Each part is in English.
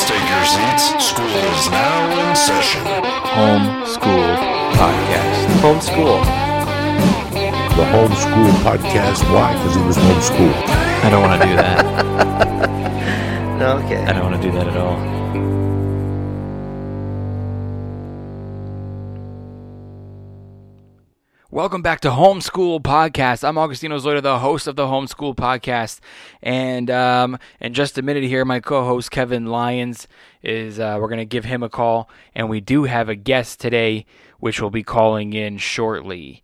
take your seats. School is now in session. Homeschool Podcast. Homeschool. The homeschool podcast. Why? Because he was homeschooled. I don't want to do that. Okay. I don't want to do that at all. Welcome back to Homeschool Podcast. I'm Augustino Zoida, the host of the Homeschool Podcast. And in just a minute here, my co-host Kevin Lyons is, we're going to give him a call. And we do have a guest today, which will be calling in shortly.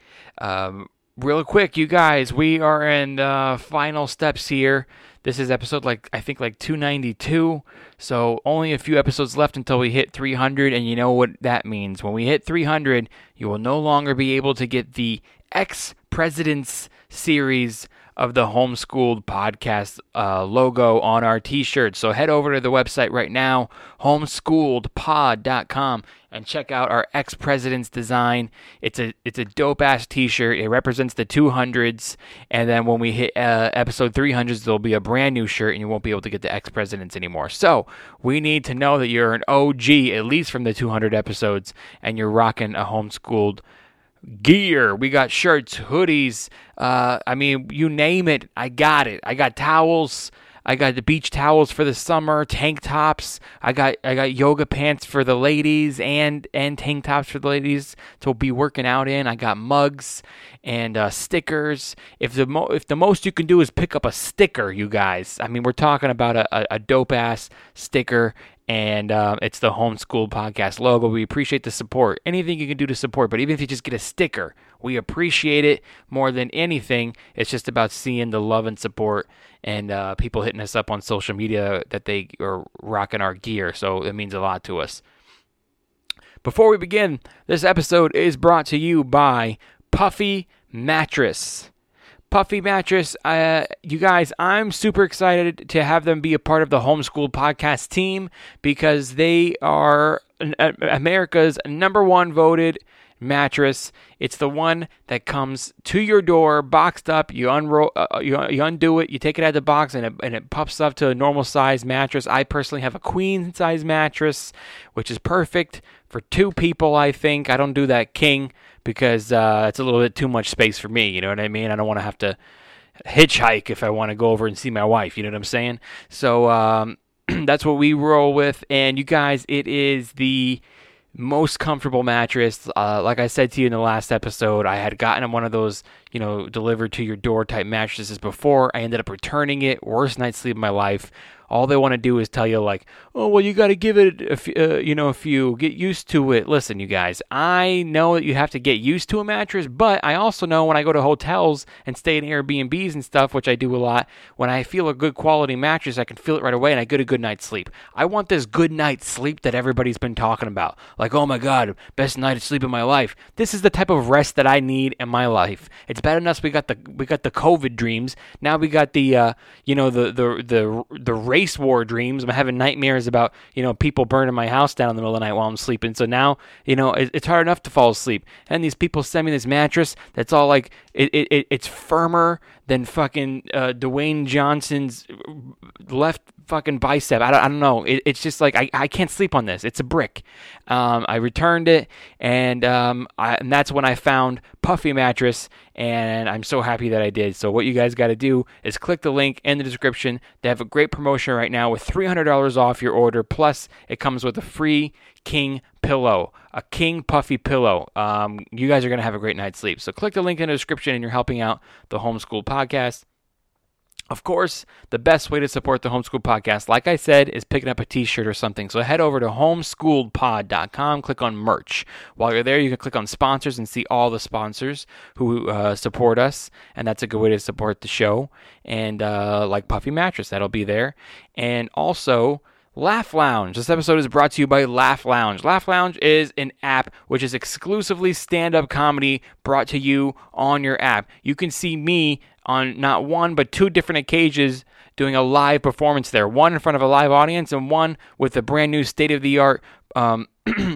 Real quick, you guys, we are in the final steps here. This is episode, I think 292. So only a few episodes left until we hit 300. And you know what that means. When we hit 300, you will no longer be able to get the Ex-Presidents series of the Homeschooled Podcast logo on our t-shirts. So head over to the website right now, homeschooledpod.com, and check out our Ex-Presidents design. It's a dope-ass t-shirt. It represents the 200s, and then when we hit episode 300s, there'll be a brand new shirt, and you won't be able to get the Ex-Presidents anymore. So we need to know that you're an OG, at least from the 200 episodes, and you're rocking a homeschooled gear. We got shirts, hoodies, you name it, I got it. I got towels. I got the beach towels for the summer, tank tops. I got yoga pants for the ladies and tank tops for the ladies to be working out in. I got mugs and stickers. If the most you can do is pick up a sticker, you guys. We're talking about a dope ass sticker. And it's the Homeschool Podcast logo. We appreciate the support. Anything you can do to support, but even if you just get a sticker, we appreciate it more than anything. It's just about seeing the love and support and people hitting us up on social media that they are rocking our gear. So it means a lot to us. Before we begin, this episode is brought to you by Puffy Mattress. Puffy Mattress, you guys, I'm super excited to have them be a part of the Homeschool Podcast team because they are America's #1 voted mattress. It's the one that comes to your door, boxed up. You unroll, you undo it, you take it out of the box, and it pops up to a normal size mattress. I personally have a queen size mattress, which is perfect for 2 people. I think I don't do that king because it's a little bit too much space for me. You know what I mean? I don't want to have to hitchhike if I want to go over and see my wife. You know what I'm saying? So that's what we roll with. And you guys, it is the most comfortable mattress. Like I said to you in the last episode, I had gotten one of those, delivered to your door type mattresses before. I ended up returning it. Worst night's sleep of my life. All they want to do is tell you oh, well, you got to give it a few, get used to it. Listen, you guys, I know that you have to get used to a mattress, but I also know when I go to hotels and stay in Airbnbs and stuff, which I do a lot, when I feel a good quality mattress, I can feel it right away and I get a good night's sleep. I want this good night's sleep that everybody's been talking about. Oh my God, best night of sleep of my life. This is the type of rest that I need in my life. It's bad enough we got the COVID dreams. Now we got the race war dreams. I'm having nightmares about, people burning my house down in the middle of the night while I'm sleeping. So now, it's hard enough to fall asleep. And these people send me this mattress that's all it's firmer than fucking Dwayne Johnson's left fucking bicep. I don't know. It's just I can't sleep on this. It's a brick. I returned it, and that's when I found Puffy Mattress, and I'm so happy that I did. So what you guys got to do is click the link in the description. They have a great promotion right now with $300 off your order, plus it comes with a free king pillow, a king puffy pillow. You guys are going to have a great night's sleep. So click the link in the description, and you're helping out the Homeschool Podcast. Of course, the best way to support the Homeschool Podcast, like I said, is picking up a t-shirt or something. So head over to homeschooledpod.com, click on merch. While you're there, you can click on sponsors and see all the sponsors who support us, and that's a good way to support the show. And like Puffy Mattress, that'll be there. And also Laugh Lounge. This episode is brought to you by Laugh Lounge. Laugh Lounge is an app which is exclusively stand-up comedy brought to you on your app. You can see me on not one but 2 different occasions doing a live performance there. One in front of a live audience and one with a brand new state-of-the-art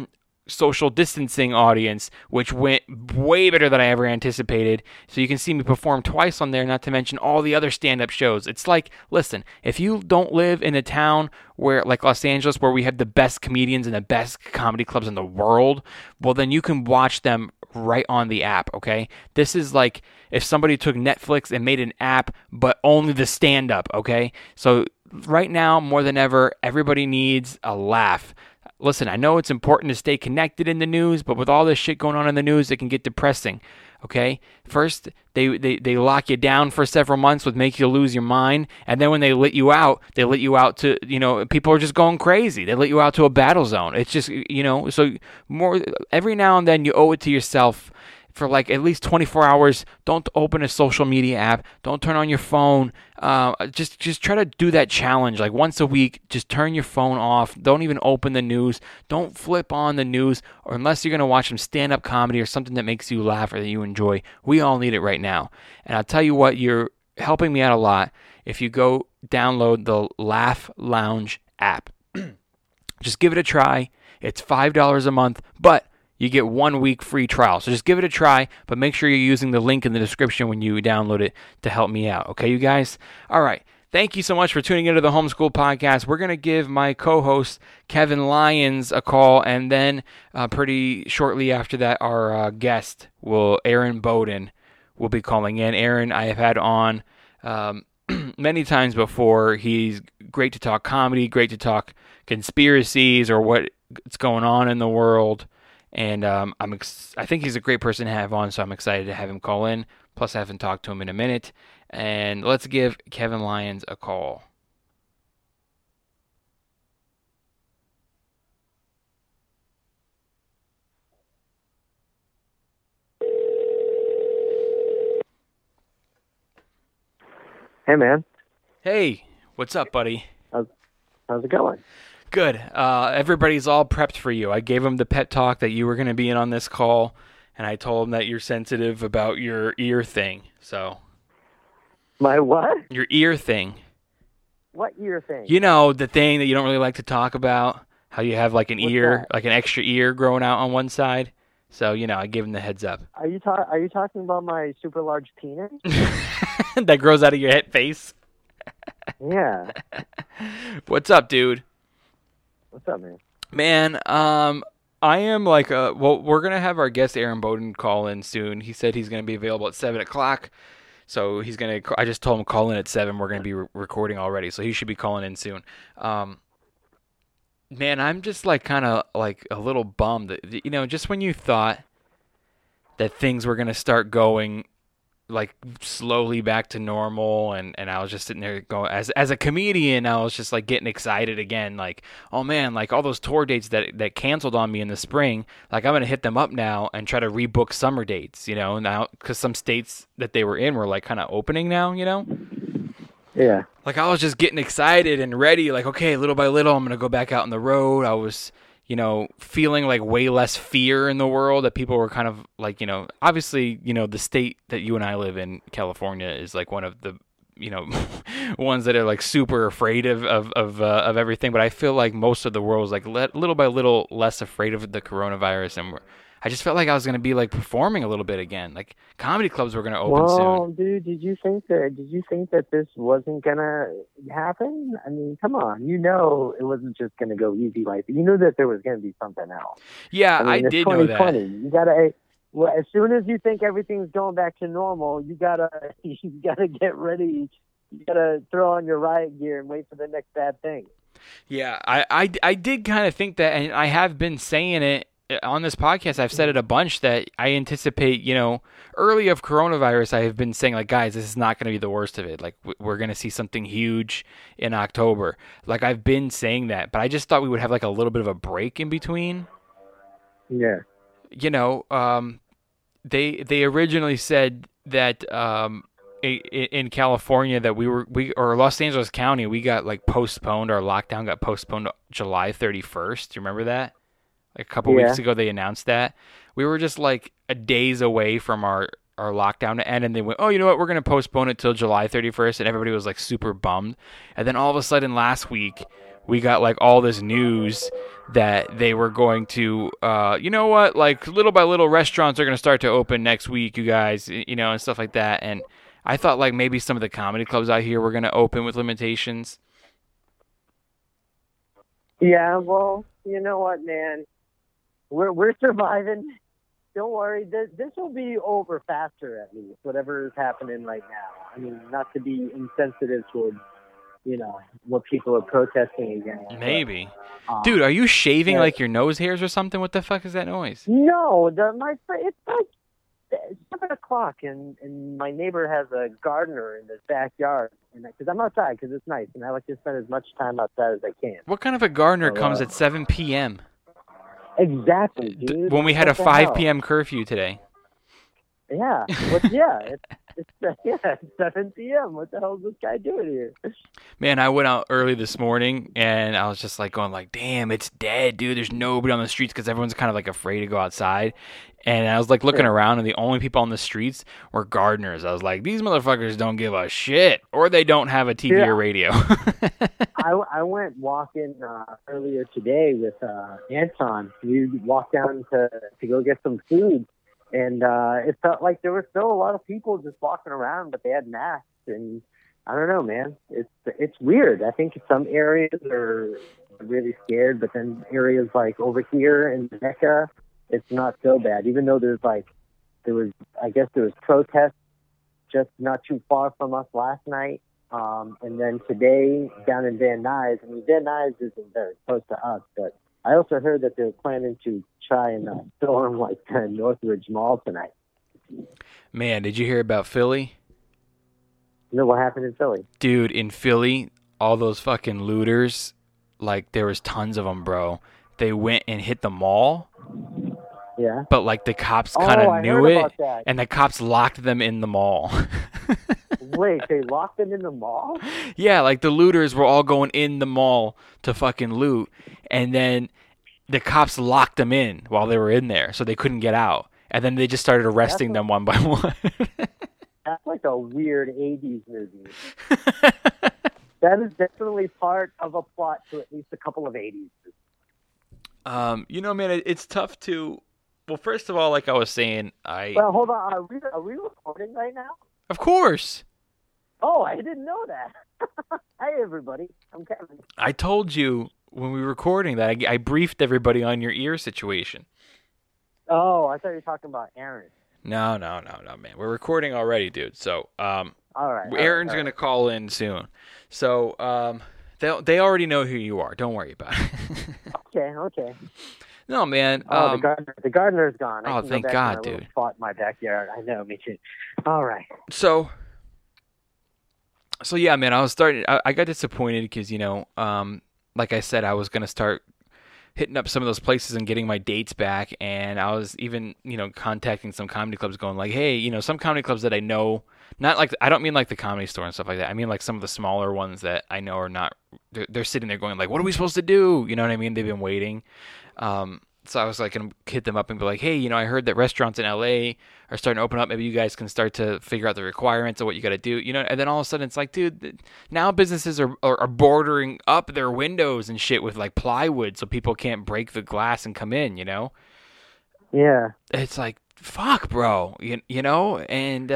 social distancing audience, which went way better than I ever anticipated. So you can see me perform twice on there, not to mention all the other stand-up shows. It's like, listen, if you don't live in a town where, like Los Angeles, where we have the best comedians and the best comedy clubs in the world, well, then you can watch them right on the app, okay? This is like if somebody took Netflix and made an app, but only the stand-up, okay? So right now, more than ever, everybody needs a laugh. Listen, I know it's important to stay connected in the news, but with all this shit going on in the news, it can get depressing, okay? First, they lock you down for several months, which makes you lose your mind, and then when they let you out to, people are just going crazy. They let you out to a battle zone. It's just, so more every now and then you owe it to yourself for like at least 24 hours. Don't open a social media app. Don't turn on your phone. Just try to do that challenge. Like once a week, just turn your phone off. Don't even open the news. Don't flip on the news, or unless you're going to watch some stand-up comedy or something that makes you laugh or that you enjoy. We all need it right now. And I'll tell you what, you're helping me out a lot if you go download the Laugh Lounge app. Just give it a try. It's $5 a month, but you get 1 week free trial. So just give it a try, but make sure you're using the link in the description when you download it to help me out. Okay, you guys? All right. Thank you so much for tuning into the Homeschool Podcast. We're going to give my co-host, Kevin Lyons, a call, and then pretty shortly after that, our guest, Aaron Bowden, will be calling in. Aaron, I have had on many times before. He's great to talk comedy, great to talk conspiracies or what's going on in the world. And I think he's a great person to have on, so I'm excited to have him call in. Plus, I haven't talked to him in a minute. And let's give Kevin Lyons a call. Hey, man. Hey, what's up, buddy? How's it going? Good. Everybody's all prepped for you. I gave him the pep talk that you were going to be in on this call, and I told him that you're sensitive about your ear thing. So, my what? Your ear thing. What ear thing? You know, the thing that you don't really like to talk about. How you have like an ear, like an extra ear growing out on one side. So, I gave him the heads up. Are you talking about my super large penis? That grows out of your head face? Yeah. What's up, dude? What's up, man? Man, I am like, we're going to have our guest Aaron Bowden call in soon. He said he's going to be available at 7 o'clock. So he's going to, I just told him call in at 7. We're going to be recording already. So he should be calling in soon. Man, I'm just like kind of like a little bummed that, just when you thought that things were going to start going like slowly back to normal, and I was just sitting there going, as a comedian, I was just like getting excited again, like, oh man, like all those tour dates that canceled on me in the spring, like I'm gonna hit them up now and try to rebook summer dates, now, because some states that they were in were like kind of opening now, Yeah. Like I was just getting excited and ready, like, okay, little by little I'm gonna go back out on the road. I was feeling like way less fear in the world, that people were kind of like, obviously, the state that you and I live in, California, is like one of the, ones that are like super afraid of everything. But I feel like most of the world is like little by little less afraid of the coronavirus. And I just felt like I was going to be like performing a little bit again. Like comedy clubs were going to open soon. Well, dude, did you think that this wasn't going to happen? I mean, come on. It wasn't just going to go easy like that. You knew that there was going to be something else. Yeah, I did know that. You got to, as soon as you think everything's going back to normal, you got to get ready. You got to throw on your riot gear and wait for the next bad thing. Yeah, I did kind of think that, and I have been saying it on this podcast. I've said it a bunch that I anticipate, early of coronavirus, I have been saying, like, guys, this is not going to be the worst of it. Like, we're going to see something huge in October. Like, I've been saying that, but I just thought we would have, like, a little bit of a break in between. Yeah. They originally said that in California that or Los Angeles County, we got, like, postponed. Our lockdown got postponed to July 31st. Do you remember that? Like a couple weeks ago, they announced that. We were just like a days away from our lockdown to end, and they went, oh, you know what, we're going to postpone it till July 31st, and everybody was like super bummed. And then all of a sudden last week, we got like all this news that they were going to, you know what, like little by little restaurants are going to start to open next week, you guys, you know, and stuff like that. And I thought like maybe some of the comedy clubs out here were going to open with limitations. Yeah, well, you know what, man? We're surviving. Don't worry. This will be over faster, at least, whatever is happening right now. I mean, not to be insensitive towards, you know, what people are protesting against. Maybe. Dude, are you shaving like your nose hairs or something? What the fuck is that noise? No, it's like 7 o'clock, and my neighbor has a gardener in his backyard. Because I'm outside, because it's nice, and I like to spend as much time outside as I can. What kind of a gardener comes at 7 p.m.? Exactly, dude. When we had a 5 p.m. curfew today. Yeah. It's 7 p.m. What the hell is this guy doing here? Man, I went out early this morning, and I was just like going like, damn, it's dead, dude. There's nobody on the streets because everyone's kind of like afraid to go outside. And I was like looking around, and the only people on the streets were gardeners. I was like, these motherfuckers don't give a shit, or they don't have a TV or radio. I went walking earlier today with Anton. We walked down to go get some food, and it felt like there were still a lot of people just walking around, but they had masks. And I don't know, man. It's weird. I think some areas are really scared, but then areas like over here in Mecca, it's not so bad. Even though there was protests just not too far from us last night. And then today down in Van Nuys. I mean, Van Nuys isn't very close to us, but I also heard that they're planning to try and storm like Northridge Mall tonight. Man, did you hear about Philly? You know what happened in Philly? Dude, in Philly, all those fucking looters, like there was tons of them, bro. They went and hit the mall. Yeah. But like the cops kind of knew it, that. And the cops locked them in the mall. Wait, they locked them in the mall? Yeah, like the looters were all going in the mall to fucking loot, and then the cops locked them in while they were in there, so they couldn't get out. And then they just started arresting them one by one. That's like a weird 80s movie. That is definitely part of a plot to at least a couple of 80s movies. You know, man, it's tough to... Well, first of all, like I was saying, Well, hold on. Are we recording right now? Of course. Oh, I didn't know that. Hey, everybody. I'm Kevin. I told you when we were recording that I briefed everybody on your ear situation. Oh, I thought you were talking about Aaron. No, man. We're recording already, dude. So, all right. Aaron's going to call in soon. So, they already know who you are. Don't worry about it. Okay. No, man. The gardener's gone. Oh, thank God, dude. Fought in my backyard. I know, me too. All right. So yeah, man. I got disappointed because like I said, I was gonna start hitting up some of those places and getting my dates back, and I was even contacting some comedy clubs, going like, hey, some comedy clubs that I know. Not like, I don't mean like the Comedy Store and stuff like that. I mean like some of the smaller ones that I know are not. They're sitting there going like, what are we supposed to do? You know what I mean? They've been waiting. So I was like going to hit them up and be like, hey, I heard that restaurants in LA are starting to open up. Maybe you guys can start to figure out the requirements of what you got to do, And then all of a sudden it's like, dude, now businesses are bordering up their windows and shit with like plywood so people can't break the glass and come in, Yeah. It's like, fuck, bro, and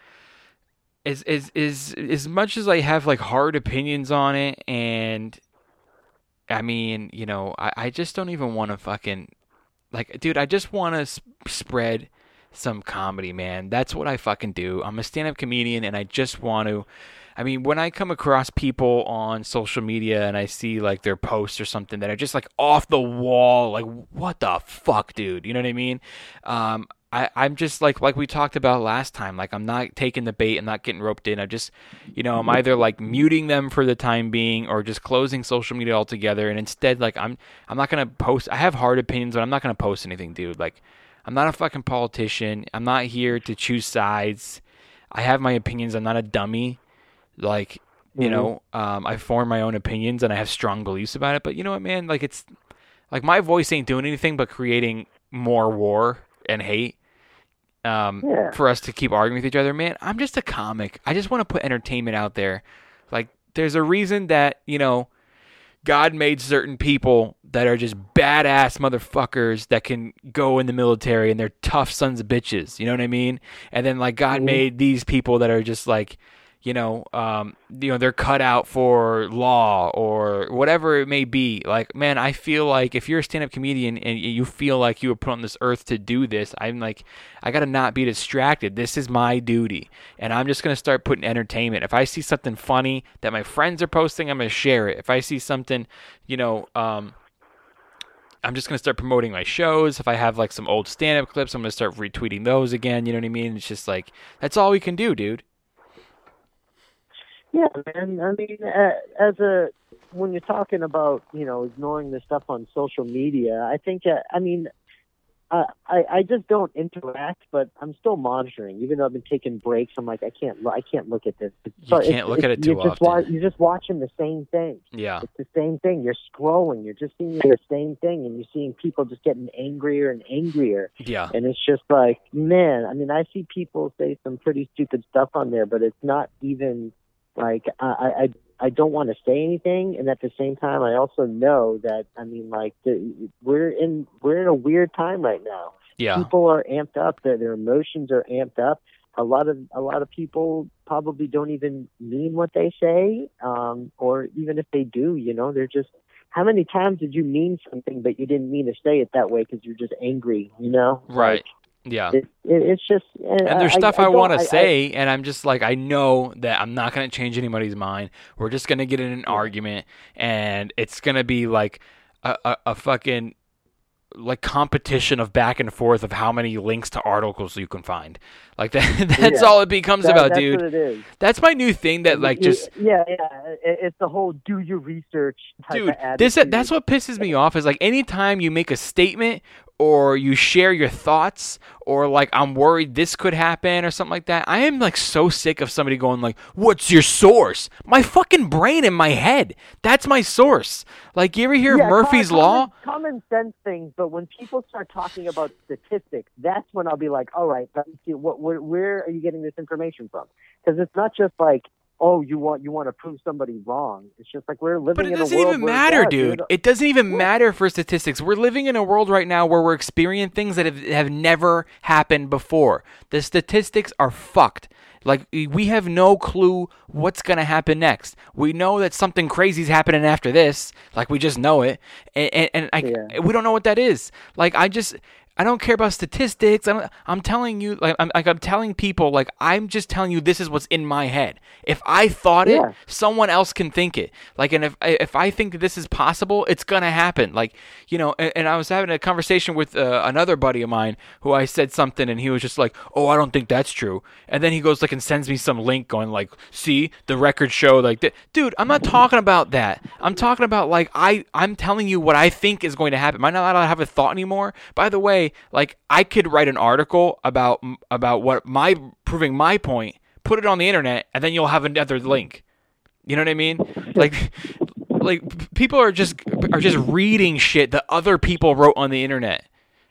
as much as I have like hard opinions on it, and I mean, I just don't even want to fucking, like, dude, I just want to spread some comedy, man. That's what I fucking do. I'm a stand-up comedian, and I just want to, I mean, when I come across people on social media and I see like their posts or something that are just like off the wall, like, what the fuck, dude? You know what I mean? I'm just like we talked about last time, like I'm not taking the bait, I'm not getting roped in. I just, I'm either like muting them for the time being or just closing social media altogether. And instead, like I'm not going to post. I have hard opinions, but I'm not going to post anything, dude. Like I'm not a fucking politician. I'm not here to choose sides. I have my opinions. I'm not a dummy. Like, I form my own opinions and I have strong beliefs about it. But you know what, man? Like it's like my voice ain't doing anything but creating more war and hate. For us to keep arguing with each other, man. I'm just a comic. I just want to put entertainment out there. Like, there's a reason that, God made certain people that are just badass motherfuckers that can go in the military and they're tough sons of bitches. You know what I mean? And then like God made these people that are just like, they're cut out for law or whatever it may be. Like, man, I feel like if you're a stand-up comedian and you feel like you were put on this earth to do this, I'm like, I got to not be distracted. This is my duty. And I'm just going to start putting entertainment. If I see something funny that my friends are posting, I'm going to share it. If I see something, I'm just going to start promoting my shows. If I have like some old stand-up clips, I'm going to start retweeting those again. You know what I mean? It's just like, that's all we can do, dude. Yeah, man. I mean, when you're talking about, ignoring the stuff on social media, I think, I just don't interact, but I'm still monitoring. Even though I've been taking breaks, I'm like, I can't look at this. You can't look at it too often. You're just watching the same thing. Yeah. It's the same thing. You're scrolling. You're just seeing the same thing, and you're seeing people just getting angrier and angrier. Yeah. And it's just like, man, I mean, I see people say some pretty stupid stuff on there, but it's not even like I don't want to say anything, and at the same time, I also know that we're in a weird time right now. Yeah, people are amped up; their emotions are amped up. A lot of people probably don't even mean what they say, or even if they do, they're just. How many times did you mean something, but you didn't mean to say it that way because you're just angry? Right. Like, yeah. It's just... And there's stuff I want to say, and I'm just like, I know that I'm not going to change anybody's mind. We're just going to get in an argument, and it's going to be like a fucking... like competition of back and forth of how many links to articles you can find. Like that's all it becomes about, dude. That's what it is. That's my new thing that like just it's the whole do your research type dude, of attitude. That's what pisses me off is like anytime you make a statement or you share your thoughts or like I'm worried this could happen or something like that. I am like so sick of somebody going like, "What's your source?" My fucking brain in my head. That's my source. Like you ever hear of Murphy's Law? Common sense things, but when people start talking about statistics, that's when I'll be like, "All right, let me see where are you getting this information from?" Because it's not just like, "Oh, you want to prove somebody wrong." It's just like we're living in a world. But it doesn't even matter, dude. It doesn't even matter for statistics. We're living in a world right now where we're experiencing things that have never happened before. The statistics are fucked. Like, we have no clue what's going to happen next. We know that something crazy is happening after this. Like, we just know it. And we don't know what that is. Like, I don't care about statistics. I'm telling you, like I'm telling people, like I'm just telling you, this is what's in my head. If I thought it, someone else can think it. Like, and if I think that this is possible, it's gonna happen. Like, and I was having a conversation with another buddy of mine who I said something, and he was just like, "Oh, I don't think that's true." And then he goes like and sends me some link going like, "See, the records show like that." Dude, I'm not talking about that. I'm talking about like I'm telling you what I think is going to happen. Am I not allowed to have a thought anymore? By the way. Like I could write an article about what proving my point, put it on the internet, and then you'll have another link. You know what I mean? Like people are just reading shit that other people wrote on the internet.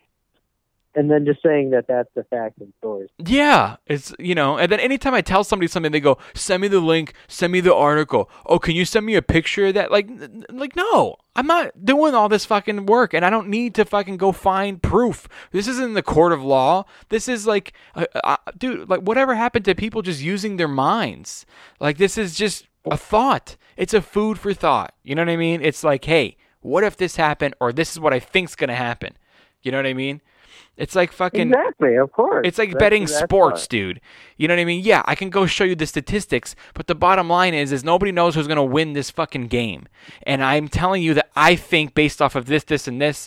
And then just saying that that's the fact and source. Yeah, it's, and then anytime I tell somebody something, they go, "Send me the link, send me the article. Oh, can you send me a picture of that?" Like, no, I'm not doing all this fucking work, and I don't need to fucking go find proof. This isn't the court of law. This is like, dude, like whatever happened to people just using their minds? Like, this is just a thought. It's a food for thought. You know what I mean? It's like, hey, what if this happened, or this is what I think's gonna happen? You know what I mean? It's like fucking... Exactly, of course. It's like betting sports, dude. You know what I mean? Yeah, I can go show you the statistics, but the bottom line is nobody knows who's going to win this fucking game. And I'm telling you that I think based off of this, and this,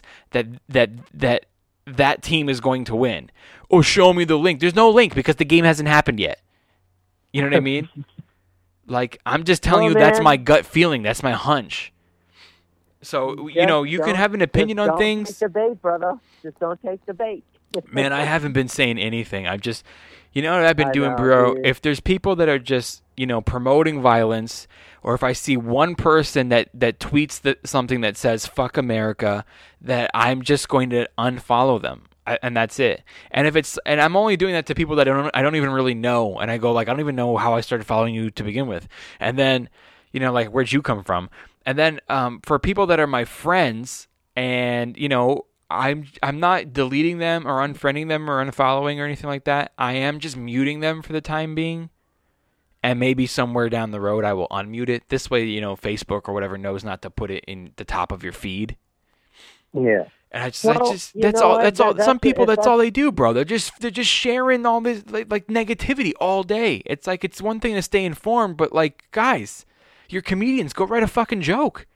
that team is going to win. Oh, show me the link. There's no link because the game hasn't happened yet. You know what I mean? Like, I'm just telling you that's my gut feeling. That's my hunch. So, you can have an opinion on things. Don't take the bait, brother. Just don't take the bait. Man, I haven't been saying anything. I've just, what I've been doing, bro? Dude. If there's people that are just, promoting violence, or if I see one person that tweets something that says, "Fuck America," that I'm just going to unfollow them. And that's it. And and I'm only doing that to people that I don't even really know. And I go like, I don't even know how I started following you to begin with. And then, You know, like, where'd you come from? And then for people that are my friends, and you know, I'm not deleting them or unfriending them or unfollowing or anything like that. I am just muting them for the time being. And maybe somewhere down the road I will unmute it. This way, you know, Facebook or whatever knows not to put it in the top of your feed. Yeah. And I just that's all. Some people, that's all they do, bro. They're just sharing all this like negativity all day. It's like, it's one thing to stay informed, but like, guys, you're comedians. Go write a fucking joke.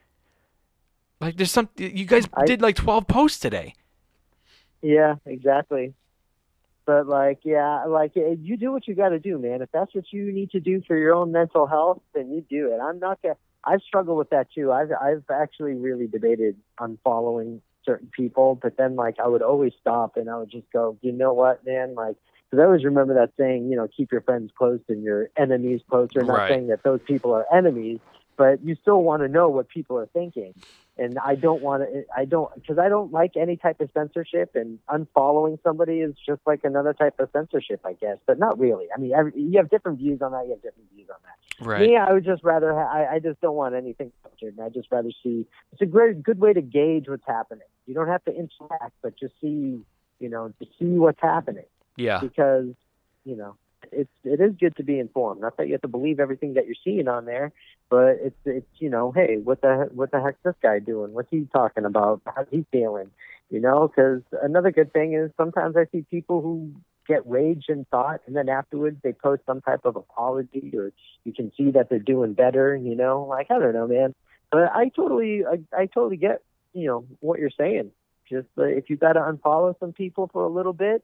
Like, there's you guys did like 12 posts today. Yeah, exactly. But like, yeah, like you do what you got to do, man. If that's what you need to do for your own mental health, then you do it. I'm not gonna. I struggle with that too. I've actually really debated unfollowing certain people, but then like I would always stop and I would just go, you know what, man, like. Because I always remember that saying, you know, keep your friends close and your enemies closer. Not saying that those people are enemies, but you still want to know what people are thinking. And I don't because I don't like any type of censorship, and unfollowing somebody is just like another type of censorship, I guess, but not really. I mean, you have different views on that. You have different views on that. Right. Me, I would just rather, I just don't want anything censored. And I just rather see, it's a good way to gauge what's happening. You don't have to interact, but just see, you know, to see what's happening. Yeah. Because, you know, it is good to be informed. Not that you have to believe everything that you're seeing on there, but it's you know, hey, what the heck's this guy doing? What's he talking about? How's he feeling? You know, because another good thing is sometimes I see people who get rage and thought, and then afterwards they post some type of apology, or you can see that they're doing better. You know, like, I don't know, man. But I totally get, you know, what you're saying. Just if you got to unfollow some people for a little bit,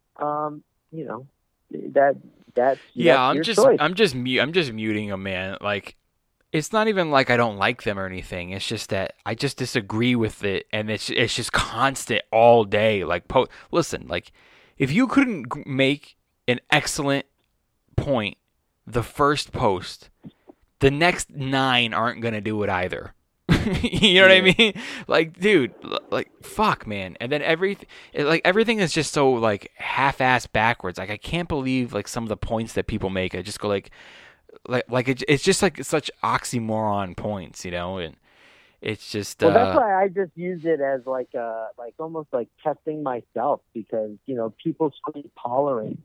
you know. That's I'm choice. I'm just muting them, man. Like, it's not even like I don't like them or anything. It's just that I just disagree with it, and it's just constant all day. Like, listen, like, if you couldn't make an excellent point the first post, the next 9 aren't gonna do it either. You know what I mean? Like, dude, like, fuck, man. And then everything is just so like half-assed backwards. Like, I can't believe like some of the points that people make. I just go like it's just like such oxymoron points, you know? And it's just well, that's why I just use it as like almost like testing myself, because, you know, people's tolerance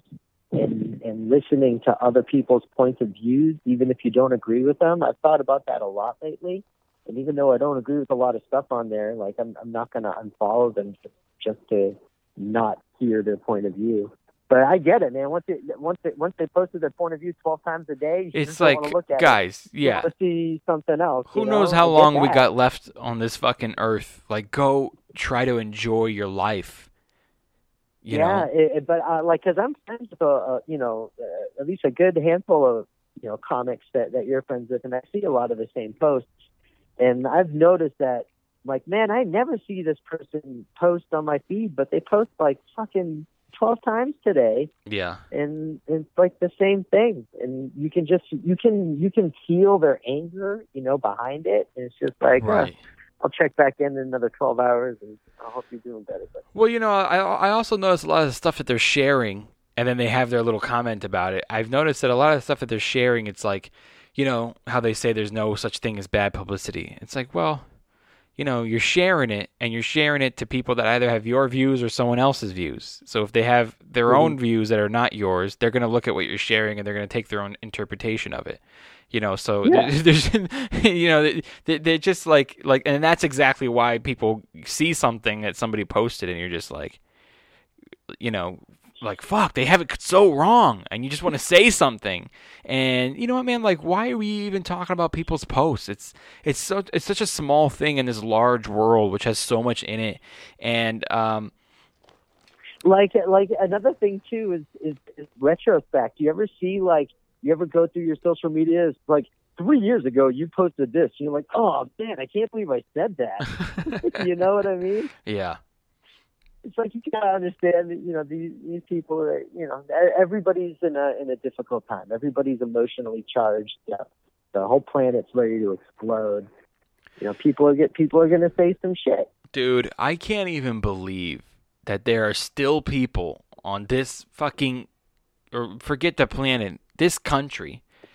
and listening to other people's points of views, even if you don't agree with them. I've thought about that a lot lately. And even though I don't agree with a lot of stuff on there, like, I'm not going to unfollow them just to not hear their point of view. But I get it, man. Once they posted their point of view 12 times a day, you it's just like, don't want to look at guys, it. You want to see something else. Who knows how long we got left on this fucking earth? Like, go try to enjoy your life. You know? But like, because I'm friends with you know, at least a good handful of, you know, comics that you're friends with, and I see a lot of the same posts. And I've noticed that, like, man, I never see this person post on my feed, but they post like fucking 12 times today. Yeah. And it's like the same thing. And you can feel their anger, you know, behind it. And it's just like, right. I'll check back in another 12 hours and I hope you're doing better. But. Well, you know, I also notice a lot of the stuff that they're sharing, and then they have their little comment about it. I've noticed that a lot of the stuff that they're sharing, it's like, you know, how they say there's no such thing as bad publicity. It's like, well, you know, you're sharing it, and you're sharing it to people that either have your views or someone else's views. So if they have their own views that are not yours, they're going to look at what you're sharing, and they're going to take their own interpretation of it. You know, so there's, you know, they're just like, and that's exactly why people see something that somebody posted, and you're just like, you know, like, fuck, they have it so wrong, and you just want to say something. And you know what, man, like, why are we even talking about people's posts? It's such a small thing in this large world which has so much in it. And like another thing too is retrospect. You ever go through your social media? It's like 3 years ago you posted this, and you're like, oh man, I can't believe I said that. You know what I mean? Yeah. It's like, you gotta understand that, you know, these people are, you know, everybody's in a difficult time. Everybody's emotionally charged. The whole planet's ready to explode. You know, people are going to say some shit. Dude, I can't even believe that there are still people on this fucking, or forget the planet, this country,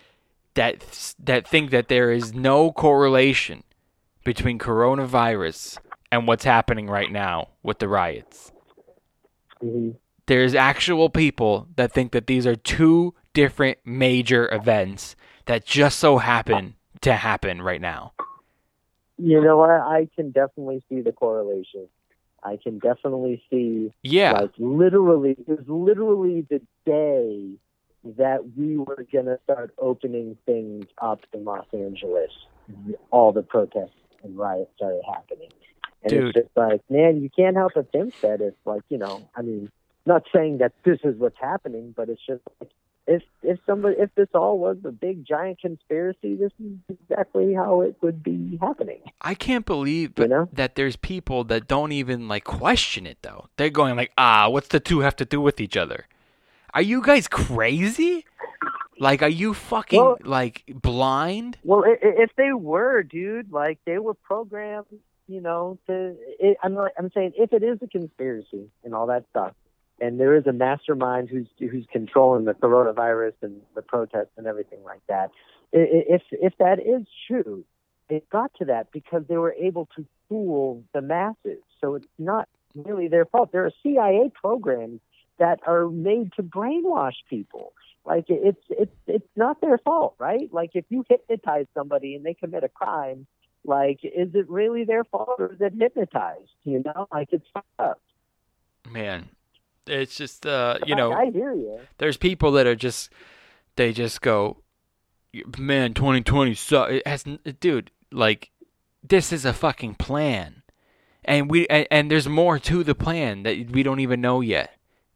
that think that there is no correlation between coronavirus and what's happening right now with the riots. Mm-hmm. There's actual people that think that these are two different major events that just so happen to happen right now. You know what? I can definitely see the correlation. I can definitely see. Yeah. Like literally, it was literally the day that we were gonna start opening things up in Los Angeles. All the protests and riots started happening, and Dude. it's just like, man, you can't help but think that it's like, you know, I mean, not saying that this is what's happening, but it's just like, if this all was a big giant conspiracy, this is exactly how it would be happening. I can't believe that there's people that don't even like question it though. They're going like, what's the two have to do with each other? Are you guys crazy? Like, are you fucking like blind? Well, if they were, dude, like they were programmed, you know, I'm saying if it is a conspiracy and all that stuff, and there is a mastermind who's controlling the coronavirus and the protests and everything like that, if that is true, it got to that because they were able to fool the masses. So it's not really their fault. There are CIA programs that are made to brainwash people. Like it's not their fault, right? Like if you hypnotize somebody and they commit a crime, like is it really their fault or is it hypnotized? You know, like it's fucked up. Man, it's just you know. I hear you. There's people that are they just go, man, 2020 sucks. It has, dude, like this is a fucking plan, and and there's more to the plan that we don't even know yet.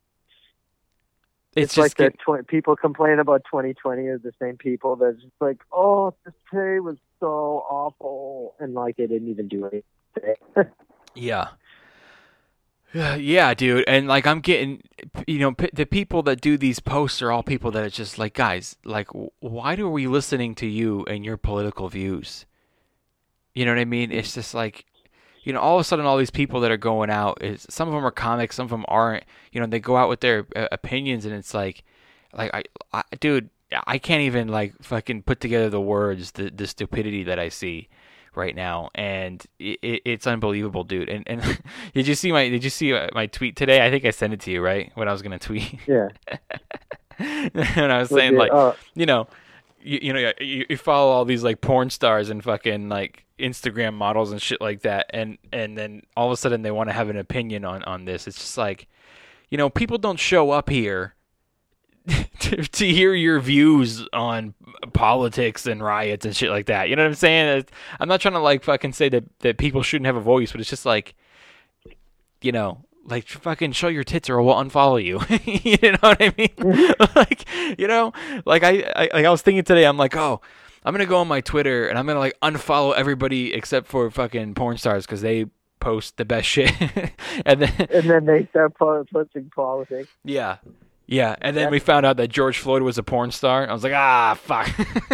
It's just like that people complain about 2020 are the same people that's just like, oh, this day was so awful, and like they didn't even do anything. Yeah. Yeah, dude, and like I'm getting, you know, the people that do these posts are all people that are just like, guys, like, why are we listening to you and your political views? You know what I mean? It's just like, you know, all of a sudden, all these people that are going out, some of them are comics, some of them aren't. You know, they go out with their opinions, and it's like dude, I can't even like fucking put together the words, the stupidity that I see right now, and it's unbelievable, dude. And did you see my tweet today? I think I sent it to you, right, when I was gonna tweet. Yeah. And I was saying like, you know. You follow all these like porn stars and fucking like Instagram models and shit like that, and then all of a sudden they want to have an opinion on this. It's just like, you know, people don't show up here to hear your views on politics and riots and shit like that. You know what I'm saying? I'm not trying to like fucking say that people shouldn't have a voice, but it's just like, you know, like fucking show your tits or we'll unfollow you. You know what I mean? Like, you know, like I was thinking today, I'm like, oh, I'm gonna go on my Twitter and I'm gonna like unfollow everybody except for fucking porn stars because they post the best shit. and then they start posting politics. Yeah, and then we found out that George Floyd was a porn star. I was like, fuck.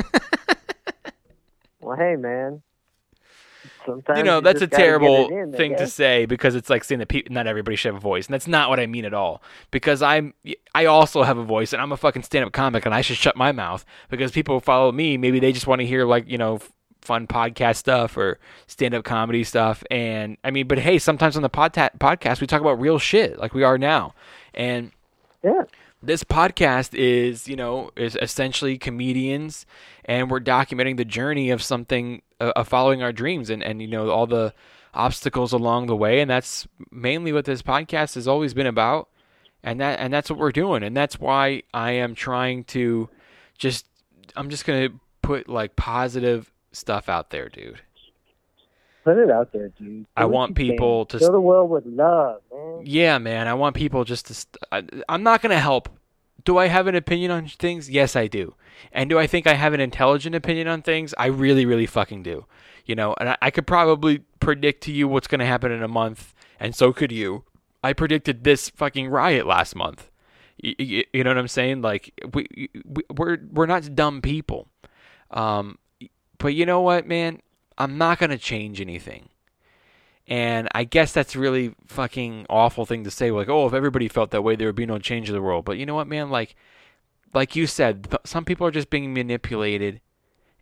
Well, hey, man. Sometimes you know, that's a terrible thing to say because it's like saying that not everybody should have a voice, and that's not what I mean at all. Because I also have a voice, and I'm a fucking stand-up comic, and I should shut my mouth because people who follow me, maybe they just want to hear like, you know, fun podcast stuff or stand-up comedy stuff. And I mean, but hey, sometimes on the podcast we talk about real shit like we are now, and yeah. This podcast is essentially comedians, and we're documenting the journey of something, of following our dreams, and you know, all the obstacles along the way, and that's mainly what this podcast has always been about, and that's what we're doing, and that's why I am trying to I'm just gonna put like positive stuff out there, dude. Put it out there, dude. I want people to fill the world with love, man. Yeah, man. I want people just to. I'm not gonna help. Do I have an opinion on things? Yes, I do. And do I think I have an intelligent opinion on things? I really, really fucking do. You know, and I could probably predict to you what's gonna happen in a month, and so could you. I predicted this fucking riot last month. You know what I'm saying? Like we're not dumb people. But you know what, man? I'm not going to change anything. And I guess that's really fucking awful thing to say. Like, oh, if everybody felt that way, there would be no change in the world. But you know what, man? Like you said, some people are just being manipulated.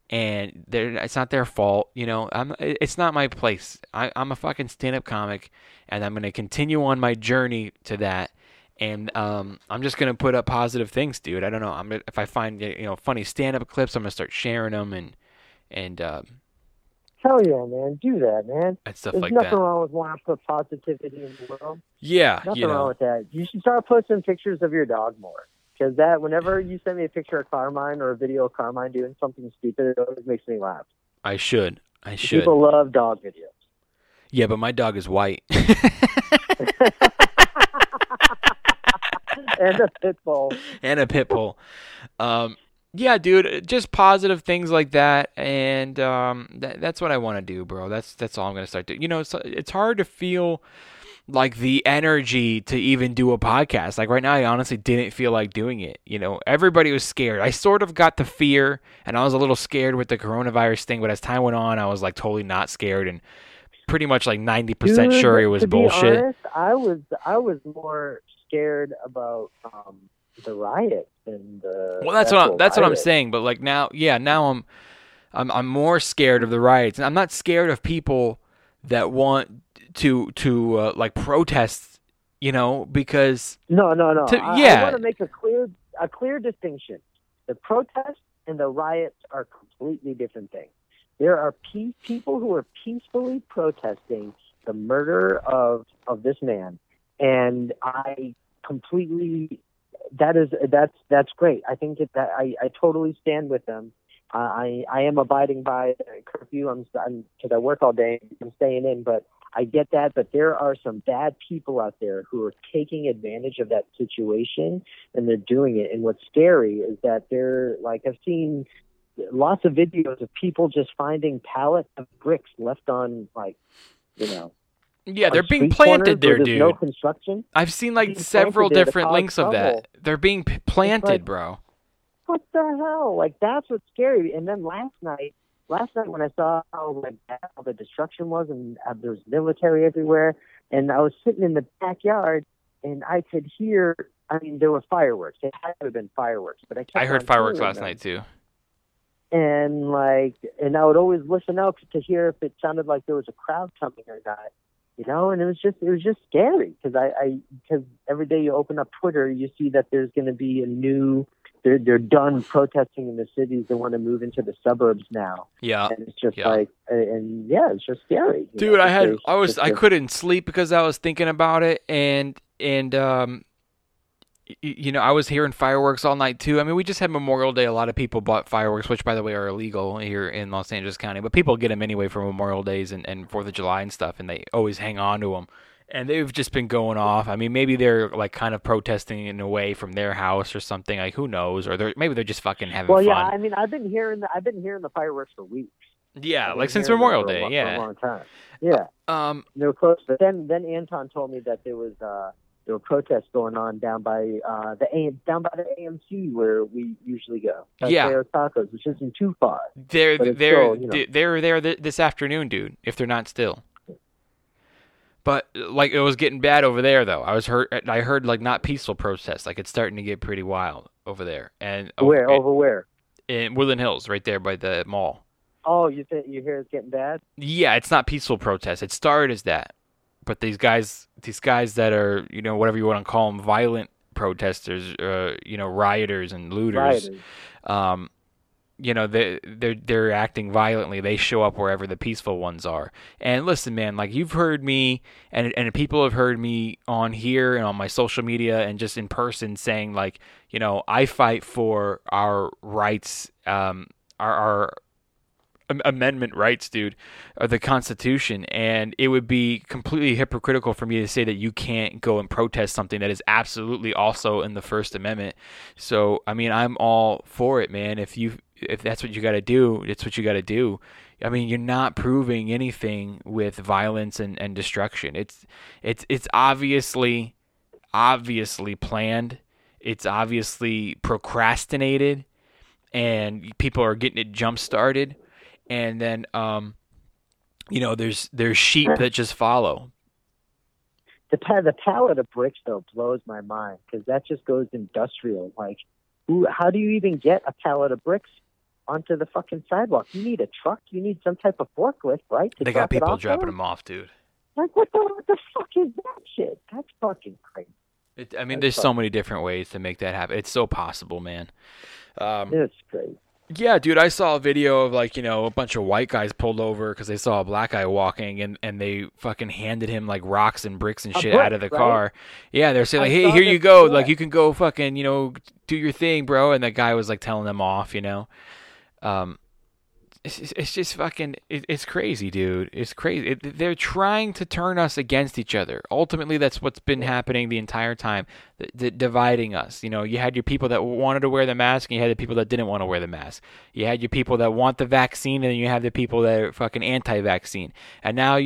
and it's not their fault. It's not my place. I'm a fucking stand-up comic, and I'm gonna continue on my journey to that. And I'm just gonna put up positive things, dude. I don't know. If I find funny stand-up clips, I'm gonna start sharing them and hell yeah, man, do that, man. and stuff There's like nothing that. wrong with wanting to put positivity in the world. Yeah, Nothing wrong with that. You should start posting pictures of your dog more. Because that, whenever you send me a picture of Carmine or a video of Carmine doing something stupid, it always makes me laugh. I should. People love dog videos. Yeah, but my dog is white. And a pit bull. And a pit bull. Yeah, dude, just positive things like that, and that's what I want to do, bro. That's all I'm gonna start doing. It's hard to feel like the energy to even do a podcast. Like right now, I honestly didn't feel like doing it. Everybody was scared. I sort of got the fear, and I was a little scared with the coronavirus thing. But as time went on, I was like totally not scared, and pretty much like 90% sure it was bullshit. To be honest, I was more scared about the riot and the. Well, that's what I'm saying. But like now I'm more scared of the riots, and I'm not scared of people that want to like protest, because no. I want to make a clear distinction. The protest and the riots are completely different things. There are people who are peacefully protesting the murder of this man, and I completely that's great. I think that I totally stand with them. I am abiding by curfew. I'm because I work all day. I'm staying in, but I get that. But there are some bad people out there who are taking advantage of that situation, and they're doing it. And what's scary is that they're like, I've seen lots of videos of people just finding pallets of bricks left on Yeah, they're being planted there, dude. No construction. I've seen like several different links of that. They're being planted, bro. What the hell? Like, that's what's scary. And then last night when I saw how bad all the destruction was, and there was military everywhere, and I was sitting in the backyard, and I could hear. I mean, there were fireworks. It had to have been fireworks, but I heard fireworks last night too. And I would always listen out to hear if it sounded like there was a crowd coming or not. And it was just scary because every day you open up Twitter, you see that there's going to be a new. They're done protesting in the cities. They want to move into the suburbs now. Yeah, and it's just it's just scary. Dude, I couldn't sleep because I was thinking about it, and I was hearing fireworks all night too. I mean, we just had Memorial Day. A lot of people bought fireworks, which by the way are illegal here in Los Angeles County, but people get them anyway for Memorial Days and 4th of July and stuff, and they always hang on to them. And they've just been going off. I mean, maybe they're like kind of protesting in a way from their house or something. Like, who knows? Or maybe they're just fucking having fun. Well, yeah. I mean, I've been hearing the fireworks for weeks. Yeah, like since Memorial Day. For a long time. Yeah. They were close, but then Anton told me that there were protests going on down by the AMC where we usually go. Paseo Tacos, which isn't too far. They're there this afternoon, dude. If they're not still. But like it was getting bad over there, though. I heard like not peaceful protests. Like it's starting to get pretty wild over there. And over where? In Woodland Hills, right there by the mall. Oh, you hear it's getting bad? Yeah, it's not peaceful protests. It started as that, but these guys that are whatever you want to call them, violent protesters, rioters and looters. They're acting violently. They show up wherever the peaceful ones are. And listen, man, like you've heard me and people have heard me on here and on my social media and just in person saying like, I fight for our rights, our amendment rights, dude, of the Constitution. And it would be completely hypocritical for me to say that you can't go and protest something that is absolutely also in the First Amendment. So, I mean, I'm all for it, man. If that's what you got to do, it's what you got to do. I mean, you're not proving anything with violence and destruction. It's obviously planned. It's obviously procrastinated, and people are getting it jump started. And then, there's sheep that just follow. The pallet of bricks though blows my mind because that just goes industrial. Like, how do you even get a pallet of bricks? onto the fucking sidewalk. You need a truck. You need some type of forklift, right? They got people dropping them off, dude. Like, what the fuck is that shit? That's fucking crazy. There's so many different ways to make that happen. It's so possible, man. It's crazy. Yeah, dude, I saw a video of, like, a bunch of white guys pulled over because they saw a black guy walking, and they fucking handed him, like, rocks and bricks and shit out of the car. Yeah, they're saying, like, hey, here you go. Like, you can go fucking, do your thing, bro. And that guy was, like, telling them off, It's just fucking, it's crazy, dude. It's crazy. They're trying to turn us against each other. Ultimately, that's what's been happening the entire time, dividing us. You had your people that wanted to wear the mask, and you had the people that didn't want to wear the mask. You had your people that want the vaccine, and then you have the people that are fucking anti-vaccine. And now,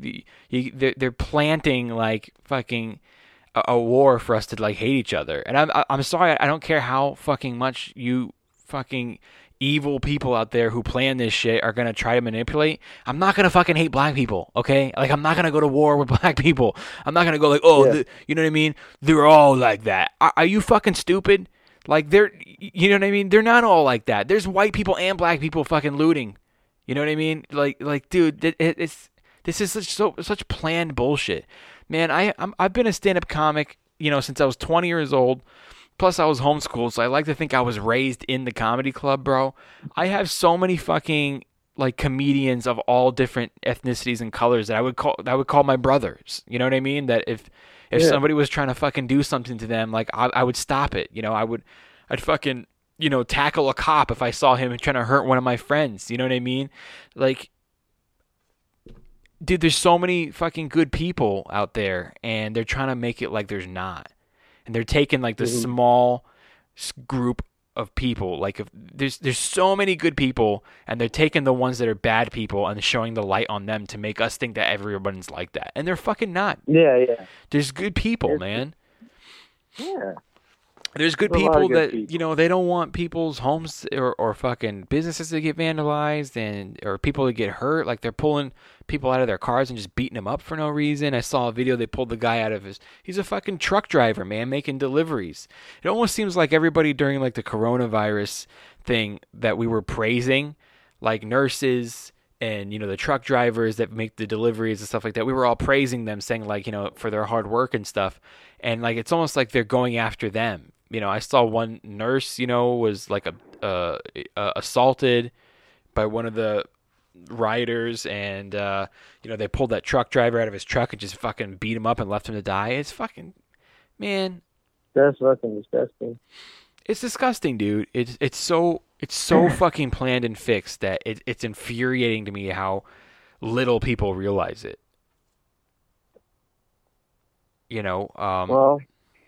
they're planting, like, fucking a war for us to, like, hate each other. And I'm sorry, I don't care how fucking much you fucking evil people out there who plan this shit are going to try to manipulate. I'm not going to fucking hate black people, okay? Like, I'm not going to go to war with black people. I'm not going to go like, you know what I mean? They're all like that. Are you fucking stupid? Like, you know what I mean? They're not all like that. There's white people and black people fucking looting. You know what I mean? Like, dude, this is such planned bullshit. Man, I've been a stand-up comic, since I was 20 years old. Plus, I was homeschooled, so I like to think I was raised in the comedy club, bro. I have so many fucking, like, comedians of all different ethnicities and colors that I would call my brothers. You know what I mean? That if somebody was trying to fucking do something to them, like, I would stop it. I'd fucking, tackle a cop if I saw him trying to hurt one of my friends. You know what I mean? Like, dude, there's so many fucking good people out there, and they're trying to make it like there's not. And they're taking, like, the small group of people. Like, if there's so many good people, and they're taking the ones that are bad people and showing the light on them to make us think that everyone's like that. And they're fucking not. Yeah. There's good people, man. Yeah. There's good people that, they don't want people's homes or fucking businesses to get vandalized or people to get hurt. Like, they're pulling people out of their cars and just beating them up for no reason. I saw a video, they pulled the guy out of he's a fucking truck driver, man, making deliveries. It almost seems like everybody during, like, the coronavirus thing that we were praising, like nurses and, the truck drivers that make the deliveries and stuff like that. We were all praising them, saying, like, for their hard work and stuff. And, like, it's almost like they're going after them. I saw one nurse, was like assaulted by one of the rioters, and they pulled that truck driver out of his truck and just fucking beat him up and left him to die. It's fucking, man. That's fucking disgusting. It's disgusting, dude. It's so fucking planned and fixed that it's infuriating to me how little people realize it. Well.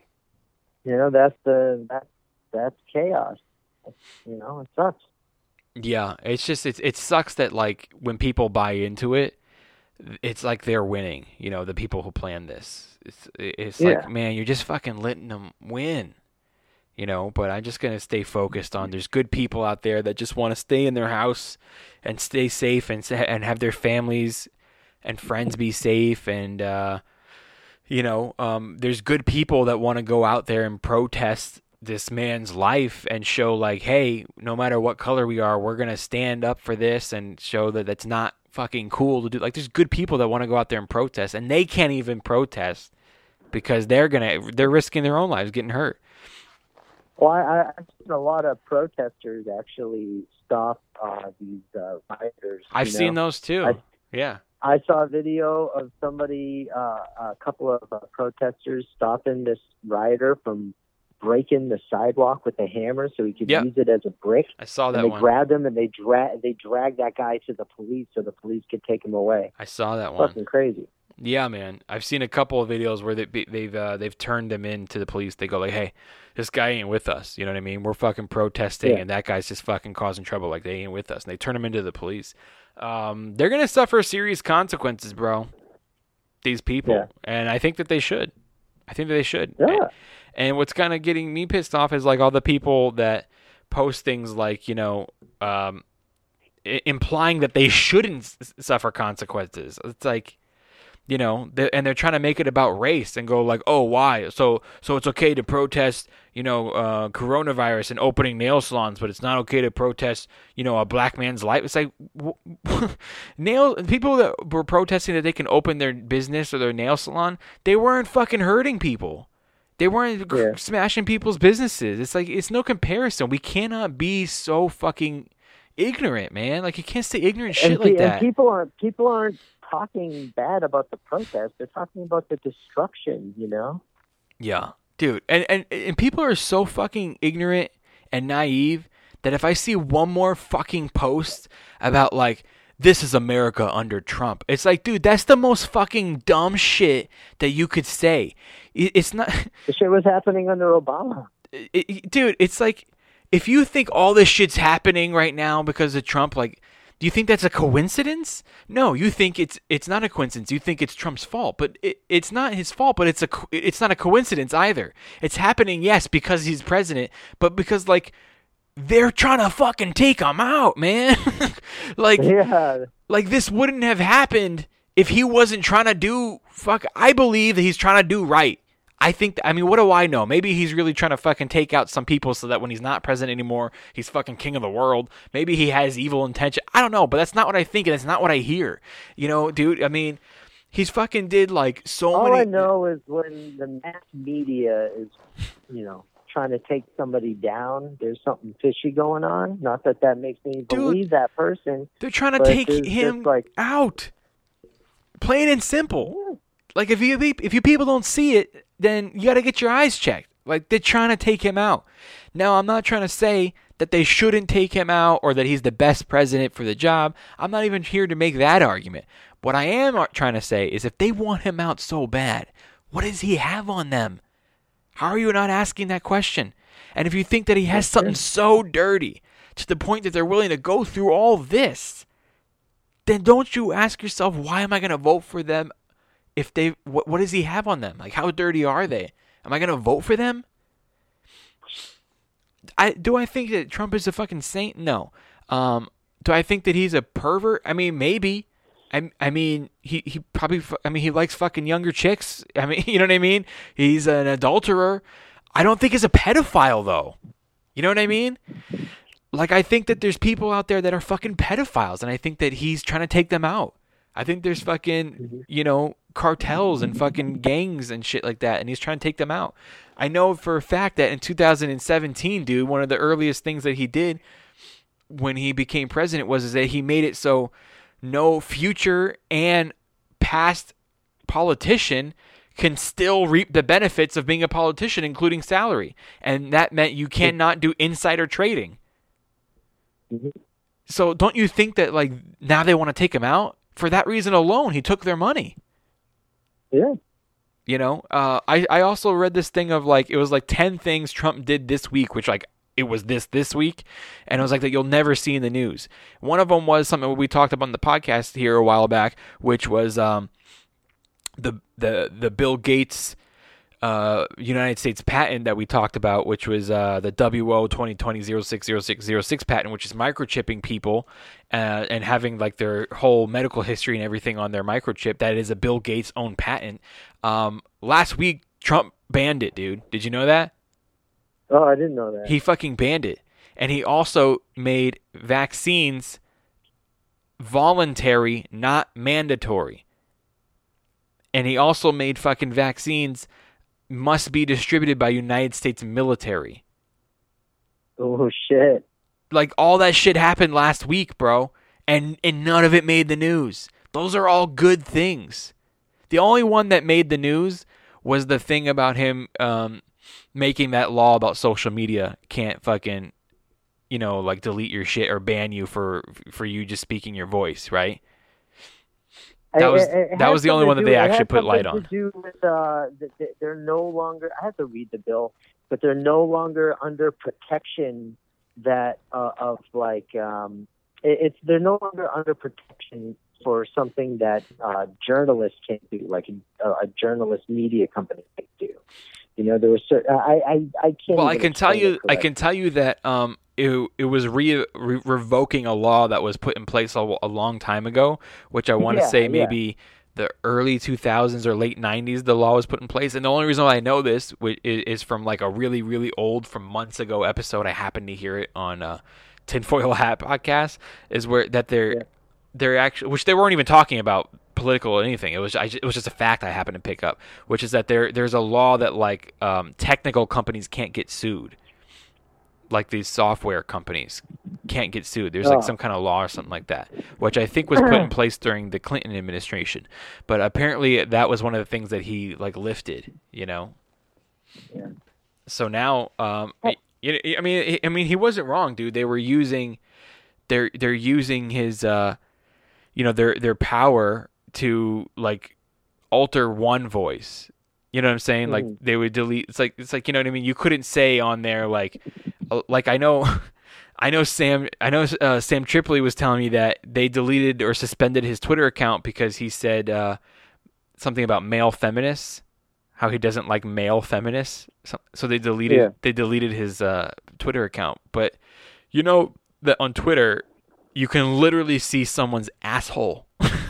That's chaos. It sucks. Yeah, it's just it sucks that, like, when people buy into it, it's like they're winning. The people who plan this, it's like, man, you're just fucking letting them win. But I'm just gonna stay focused on. There's good people out there that just want to stay in their house and stay safe and have their families and friends be safe and. There's good people that want to go out there and protest this man's life and show, like, hey, no matter what color we are, we're going to stand up for this and show that that's not fucking cool to do. Like, there's good people that want to go out there and protest, and they can't even protest because they're risking their own lives getting hurt. Well, I've seen a lot of protesters actually stop these rioters. I've seen those too. Yeah. I saw a video of somebody, a couple of protesters stopping this rioter from breaking the sidewalk with a hammer so he could use it as a brick. I saw that and they one. They grabbed him and they dragged that guy to the police so the police could take him away. I saw that one. Fucking crazy. Yeah, man. I've seen a couple of videos where they've turned them in to the police. They go like, hey, this guy ain't with us. You know what I mean? We're fucking protesting, and that guy's just fucking causing trouble. Like, they ain't with us. And they turn him into the police. They're going to suffer serious consequences, bro. These people. Yeah. And I think that they should. Yeah. And what's kind of getting me pissed off is, like, all the people that post things like, implying that they shouldn't suffer consequences. It's like, and they're trying to make it about race and go like, oh, why? So it's okay to protest, coronavirus and opening nail salons, but it's not okay to protest, a black man's life. It's like people that were protesting that they can open their business or their nail salon, they weren't fucking hurting people. They weren't smashing people's businesses. It's like, it's no comparison. We cannot be so fucking ignorant, man. Like, you can't say ignorant shit like that. And people aren't talking bad about the protest. They're talking about the destruction, Yeah, dude. And people are so fucking ignorant and naive that if I see one more fucking post about like, this is America under Trump, it's like, dude, that's the most fucking dumb shit that you could say. It's not. The shit was happening under Obama. Dude, it's like, if you think all this shit's happening right now because of Trump, like, do you think that's a coincidence? No, you think it's not a coincidence. You think it's Trump's fault, but it's not his fault. But it's not a coincidence either. It's happening, yes, because he's president, but because like they're trying to fucking take him out, man. like this wouldn't have happened if he wasn't trying to do fuck. I believe that he's trying to do right. I think, what do I know? Maybe he's really trying to fucking take out some people so that when he's not president anymore, he's fucking king of the world. Maybe he has evil intention. I don't know, but that's not what I think, and that's not what I hear. Dude, he's fucking did like so many... All I know is when the mass media is, trying to take somebody down, there's something fishy going on. Not that makes me believe that person. They're trying to take him out. Plain and simple. Yeah. Like, if you people don't see it, then you got to get your eyes checked. Like, they're trying to take him out. Now, I'm not trying to say that they shouldn't take him out or that he's the best president for the job. I'm not even here to make that argument. What I am trying to say is if they want him out so bad, what does he have on them? How are you not asking that question? And if you think that he has something so dirty to the point that they're willing to go through all this, then don't you ask yourself, why am I going to vote for them? If they, what does he have on them? Like, how dirty are they? Am I going to vote for them? Do I think that Trump is a fucking saint? No. Do I think that he's a pervert? I mean, maybe. He probably, he likes fucking younger chicks. You know what I mean? He's an adulterer. I don't think he's a pedophile, though. You know what I mean? Like, I think that there's people out there that are fucking pedophiles, and I think that he's trying to take them out. I think there's fucking, cartels and fucking gangs and shit like that, and he's trying to take them out. I know for a fact that in 2017, dude, one of the earliest things that he did when he became president was that he made it so no future and past politician can still reap the benefits of being a politician, including salary. And that meant you cannot do insider trading. So don't you think that, like, now they want to take him out? For that reason alone, he took their money. Yeah. I also read this thing of, like, it was like 10 things Trump did this week, which, like, it was this week, and it was like that you'll never see in the news. One of them was something we talked about on the podcast here a while back, which was the Bill Gates United States patent that we talked about, which was the WO 2020-060606 patent, which is microchipping people and having like their whole medical history and everything on their microchip. That is a Bill Gates owned patent. Last week, Trump banned it, dude. Did you know that? Oh, I didn't know that. He fucking banned it. And he also made vaccines voluntary, not mandatory. And he also made fucking vaccines must be distributed by United States military. Oh, shit. Like, all that shit happened last week, bro. And none of it made the news. Those are all good things. The only one that made the news was the thing about him making that law about social media can't fucking, like delete your shit or ban you for you just speaking your voice, right? That was the only one that they actually put light on. To do with, they're no longer. I have to read the bill, but they're no longer under protection they're no longer under protection for something that journalists can't do, like a journalist media company can't do. There was certain. I can't. Well, I can tell you that it was revoking a law that was put in place a long time ago, which I want to say maybe the early 2000s or late 90s the law was put in place. And the only reason why I know this is from like a really, really old, from months ago episode. I happened to hear it on Tinfoil Hat podcast, is where that they're actually, which they weren't even talking about political or anything. It was just a fact I happened to pick up, which is that there's a law that like technical companies can't get sued. Like these software companies can't get sued. There's like some kind of law or something like that, which I think was put in place during the Clinton administration. But apparently that was one of the things that he like lifted, you know? Yeah. So now, I mean, he wasn't wrong, dude. They were using, they're using his, their power to like alter one voice. You know what I'm saying? Like they would delete. It's like you know what I mean. You couldn't say on there like I know Sam Tripoli was telling me that they deleted or suspended his Twitter account because he said something about male feminists, how he doesn't like male feminists. So they deleted his Twitter account. But you know that on Twitter you can literally see someone's asshole.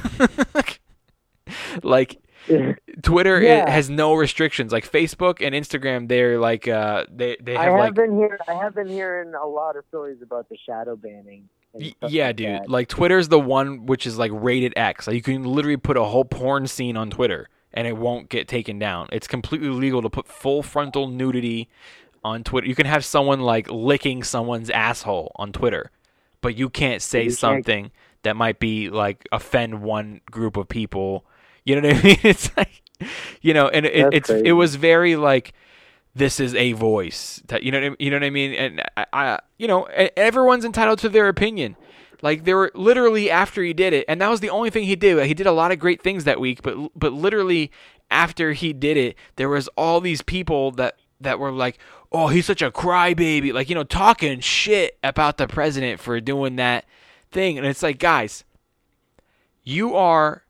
Like Twitter it has no restrictions. Like Facebook and Instagram, they're like they have I have been hearing a lot of stories about the shadow banning. Yeah, like dude. That. Like Twitter's the one which is like rated X. Like you can literally put a whole porn scene on Twitter and it won't get taken down. It's completely legal to put full frontal nudity on Twitter. You can have someone like licking someone's asshole on Twitter, but you can't say something that might be like offend one group of people. You know what I mean? It's like, you know, and it was very like, this is a voice that, you know what I mean? And I everyone's entitled to their opinion. Like they were literally after he did it, and that was the only thing he did. He did a lot of great things that week, but literally after he did it, there was all these people that were like, oh, he's such a crybaby, like, you know, talking shit about the president for doing that thing. And it's like, guys, you are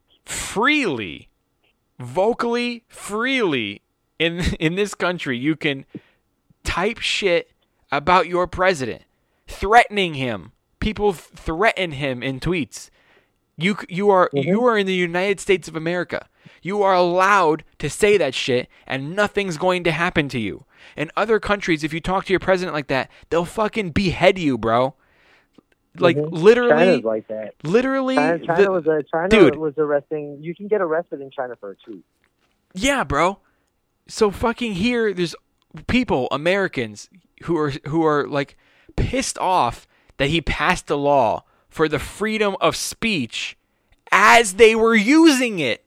vocally freely in this country, you can type shit about your president, threatening him. People threaten him in tweets. You are in the United States of America. You are allowed to say that shit, and nothing's going to happen to you. In other countries, if you talk to your president like that, they'll fucking behead you, bro. Like literally, China's like that. Literally, China was arresting. You can get arrested in China for a tweet. Yeah, bro. So fucking here, there's people, Americans, who are like pissed off that he passed a law for the freedom of speech as they were using it.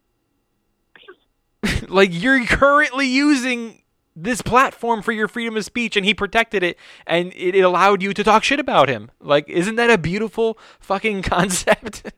Like you're currently using this platform for your freedom of speech, and he protected it, and it allowed you to talk shit about him. Like, isn't that a beautiful fucking concept?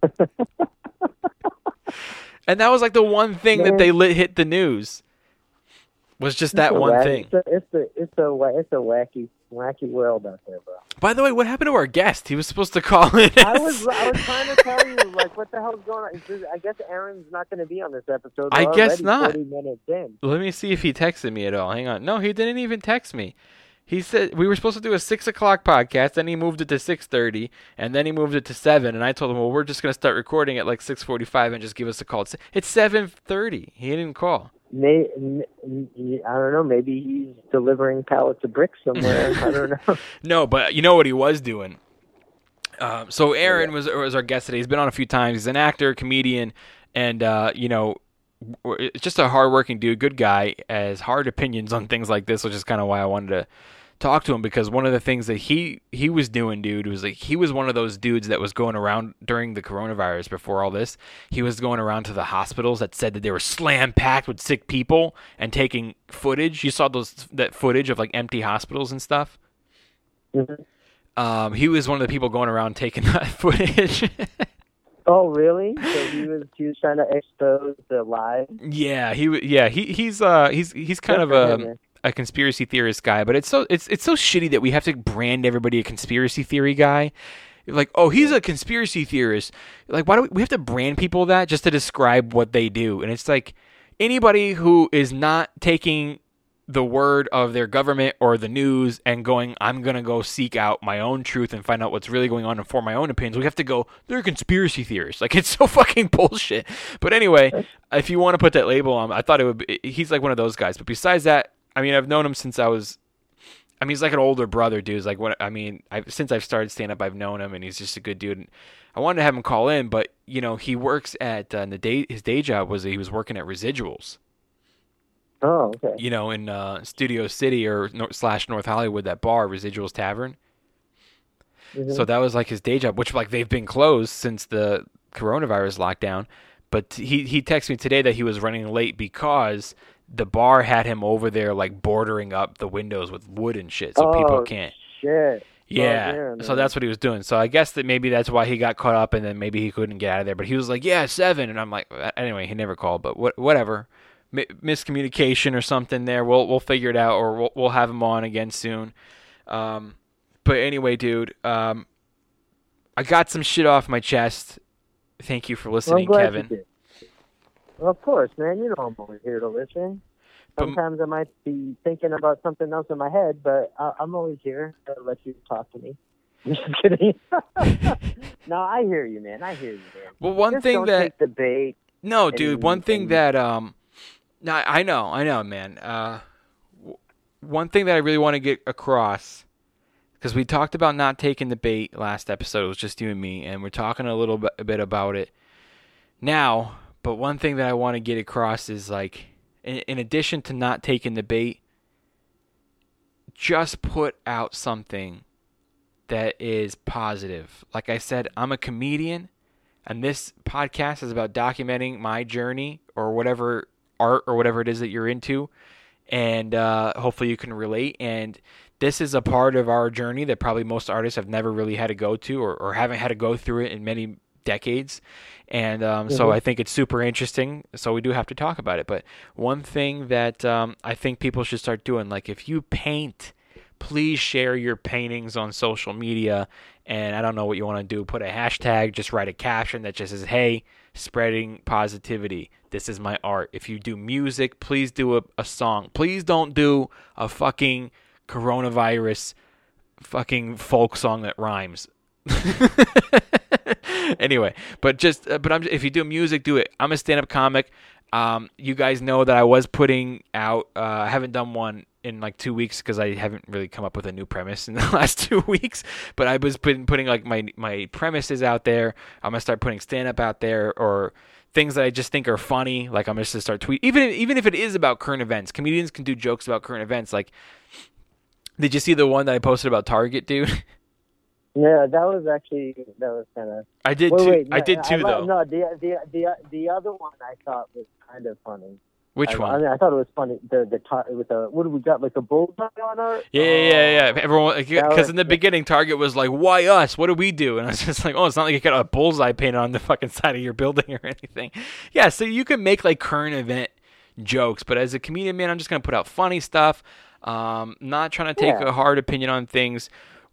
And that was like the one thing that they hit the news. Was just that one thing. It's a wacky world out there, bro. By the way, what happened to our guest? He was supposed to call in. I was trying to tell you, like, what the hell's going on? I guess Aaron's not going to be on this episode. I guess not. 40 minutes in. Let me see if he texted me at all. Hang on. No, he didn't even text me. He said we were supposed to do a 6 o'clock podcast, then he moved it to 6:30, and then he moved it to 7. And I told him, well, we're just going to start recording at like 6:45 and just give us a call. It's 7:30. He didn't call. I don't know. Maybe he's delivering pallets of bricks somewhere. I don't know. No, but you know what he was doing? So Aaron was our guest today. He's been on a few times. He's an actor, comedian, and just a hardworking dude, good guy, has hard opinions on things like this, which is kind of why I wanted to talk to him, because one of the things that he was doing, dude, was like he was one of those dudes that was going around during the coronavirus before all this. He was going around to the hospitals that said that they were slam packed with sick people and taking footage. You saw that footage of like empty hospitals and stuff. Mm-hmm. He was one of the people going around taking that footage. Oh, really? So he was trying to expose the lies. Yeah, he's kind of a conspiracy theorist guy, but it's so shitty that we have to brand everybody a conspiracy theory guy. Like, oh, he's a conspiracy theorist. Like, why do we have to brand people that just to describe what they do? And it's like anybody who is not taking the word of their government or the news and going, I'm going to go seek out my own truth and find out what's really going on and form my own opinions. We have to go, they're conspiracy theorists. Like, it's so fucking bullshit. But anyway, if you want to put that label on, I thought it would be, he's like one of those guys. But besides that, I mean, I've known him since he's like an older brother, dude. It's like, since I've started stand-up, I've known him, and he's just a good dude. And I wanted to have him call in, but, you know, he works at, his day job was he was working at Residuals. Oh, okay. You know, in Studio City or / North Hollywood, that bar, Residuals Tavern. Mm-hmm. So that was like his day job, which like they've been closed since the coronavirus lockdown. But he texted me today that he was running late because the bar had him over there like bordering up the windows with wood and shit, so people can't. Shit. Yeah, so that's what he was doing. So I guess that maybe that's why he got caught up, and then maybe he couldn't get out of there. But he was like, "Yeah, 7," and I'm like, anyway, he never called, but whatever. Miscommunication or something there. We'll figure it out, or we'll have him on again soon. But anyway, dude, I got some shit off my chest. Thank you for listening, Kevin. You did. Well, of course, man. You know I'm always here to listen. Sometimes I might be thinking about something else in my head, but I'm always here to let you talk to me. Just kidding. No, I hear you, man. I hear you, man. Well, one thing don't that take the bait. No, dude. One thing that no, I know, man. One thing that I really want to get across, because we talked about not taking the bait last episode. It was just you and me, and we're talking a little bit about it now. But one thing that I want to get across is like, in addition to not taking the bait, just put out something that is positive. Like I said, I'm a comedian, and this podcast is about documenting my journey or whatever art or whatever it is that you're into, and hopefully you can relate. And this is a part of our journey that probably most artists have never really had to go to or haven't had to go through it in many decades. And so I think it's super interesting, so we do have to talk about it. But one thing that I think people should start doing, like if you paint, please share your paintings on social media. And I don't know what you want to do. Put a hashtag, just write a caption that just says, hey, spreading positivity. This is my art. If you do music, please do a song. Please don't do a fucking coronavirus fucking folk song that rhymes. Anyway, if you do music, do it. I'm a stand-up comic. You guys know that I was putting out, I haven't done one in like 2 weeks because I haven't really come up with a new premise in the last 2 weeks, but I was putting like my premises out there. I'm going to start putting stand-up out there, or things that I just think are funny. Like I'm just going to start tweeting, even if it is about current events. Comedians can do jokes about current events. Like, did you see the one that I posted about Target, dude? Yeah, that was kind of. I did too. Wait, no, I did too, though. No, the other one I thought was kind of funny. Which one? I mean, I thought it was funny. With the what do we got? Like a bullseye on our. Yeah. Everyone, because in the beginning, Target was like, "Why us? What do we do?" And I was just like, "Oh, it's not like you got a bullseye painted on the fucking side of your building or anything." Yeah, so you can make like current event jokes, but as a comedian, man, I'm just gonna put out funny stuff. Not trying to take a hard opinion on things.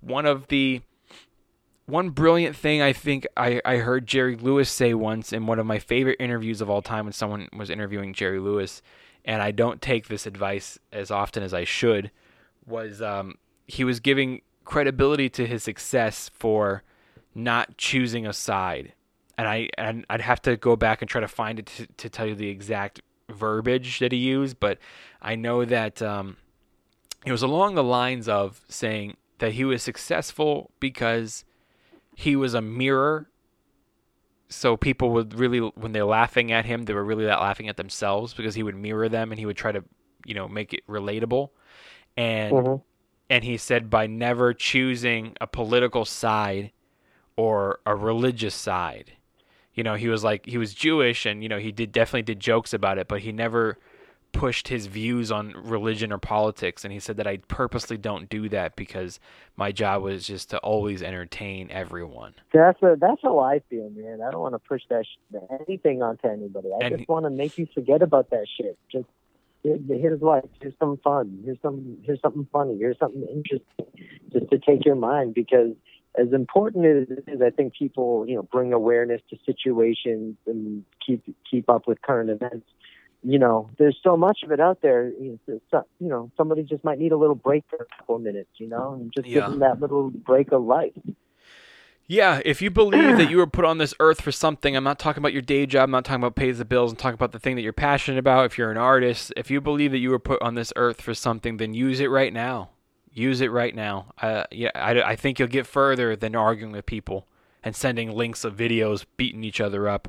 One brilliant thing I think I heard Jerry Lewis say once in one of my favorite interviews of all time, when someone was interviewing Jerry Lewis, and I don't take this advice as often as I should, was he was giving credibility to his success for not choosing a side. And I'd have to go back and try to find it to tell you the exact verbiage that he used, but I know that it was along the lines of saying that he was successful because he was a mirror, so people would really, when they're laughing at him, they were really not laughing at themselves, because he would mirror them and he would try to, make it relatable. And and he said by never choosing a political side or a religious side, he was Jewish, and he definitely did jokes about it, but he never pushed his views on religion or politics. And he said that I purposely don't do that because my job was just to always entertain everyone. That's how I feel, man. I don't want to push anything onto anybody. I just want to make you forget about that shit. Just here's life. Here's some fun. Here's something funny. Here's something interesting, just to take your mind. Because as important as it is, I think people bring awareness to situations and keep up with current events. there's so much of it out there. Somebody just might need a little break for a couple of minutes, and just give them that little break of life. Yeah, if you believe that you were put on this earth for something, I'm not talking about your day job, I'm not talking about pays the bills, I'm talking about the thing that you're passionate about. If you're an artist, if you believe that you were put on this earth for something, then use it right now. Use it right now. I think you'll get further than arguing with people and sending links of videos beating each other up.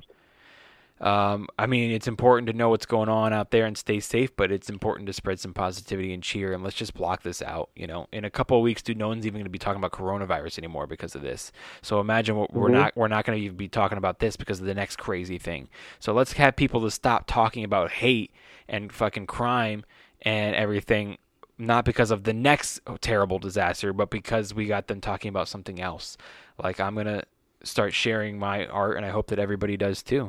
It's important to know what's going on out there and stay safe, but it's important to spread some positivity and cheer, and let's just block this out. In a couple of weeks, dude, no one's even going to be talking about coronavirus anymore because of this. So imagine we're not going to even be talking about this because of the next crazy thing. So let's have people to stop talking about hate and fucking crime and everything, not because of the next terrible disaster, but because we got them talking about something else. Like, I'm going to start sharing my art, and I hope that everybody does too.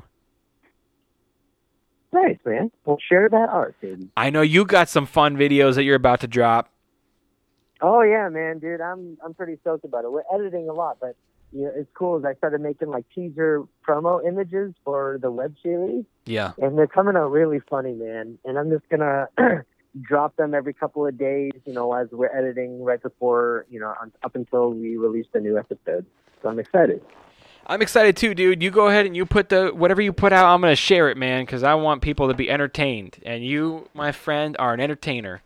Nice, man. Well, share that art, baby. I know you got some fun videos that you're about to drop. Oh yeah, man, dude. I'm pretty stoked about it. We're editing a lot, but it's cool. I started making like teaser promo images for the web series. Yeah. And they're coming out really funny, man. And I'm just gonna drop them every couple of days, as we're editing right before, up until we release the new episode. So I'm excited. I'm excited too, dude. You go ahead and you put whatever you put out, I'm going to share it, man, because I want people to be entertained. And you, my friend, are an entertainer.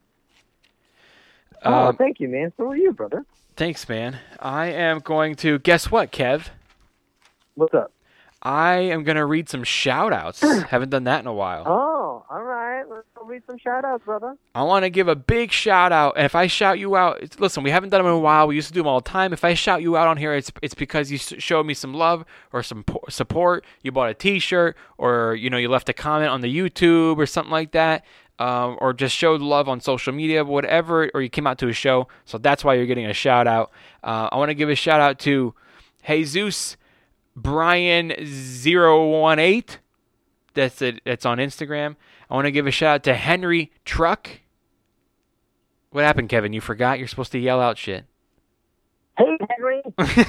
Thank you, man. So are you, brother. Thanks, man. I am going to, guess what, Kev? What's up? I am going to read some shout-outs. Haven't done that in a while. Oh, all right. Let's go read some shout-outs, brother. I want to give a big shout-out. And if I shout you out, listen, we haven't done them in a while. We used to do them all the time. If I shout you out on here, it's because you showed me some love or some support. You bought a T-shirt, or, you left a comment on the YouTube or something like that. Or just showed love on social media, whatever, or you came out to a show. So that's why you're getting a shout-out. I want to give a shout-out to Jesus Brian018. That's it. That's on Instagram. I want to give a shout out to Henry Truck. What happened, Kevin? You forgot? You're supposed to yell out shit. Hey, Henry.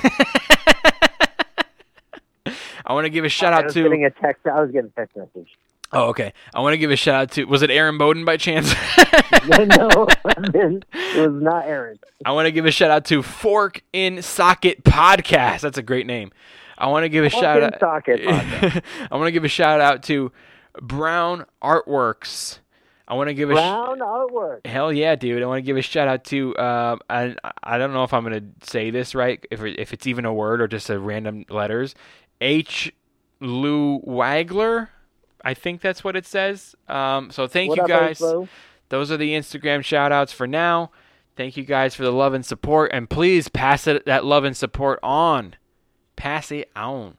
I want to give a shout out to. I was getting a text message. Oh, okay. I want to give a shout out to. Was it Aaron Bowden by chance? No, it was not Aaron. I want to give a shout out to Fork in Socket Podcast. That's a great name. I want to give a shout out. I want to give a shout out to Brown Artworks. I want to give Brown Artworks. Hell yeah, dude! I want to give a shout out to. I don't know if I'm gonna say this right, if it's even a word or just a random letters. H. Lou Wagler. I think that's what it says. So thank you guys. Those are the Instagram shout outs for now. Thank you guys for the love and support, and please pass that love and support on. Pass it on.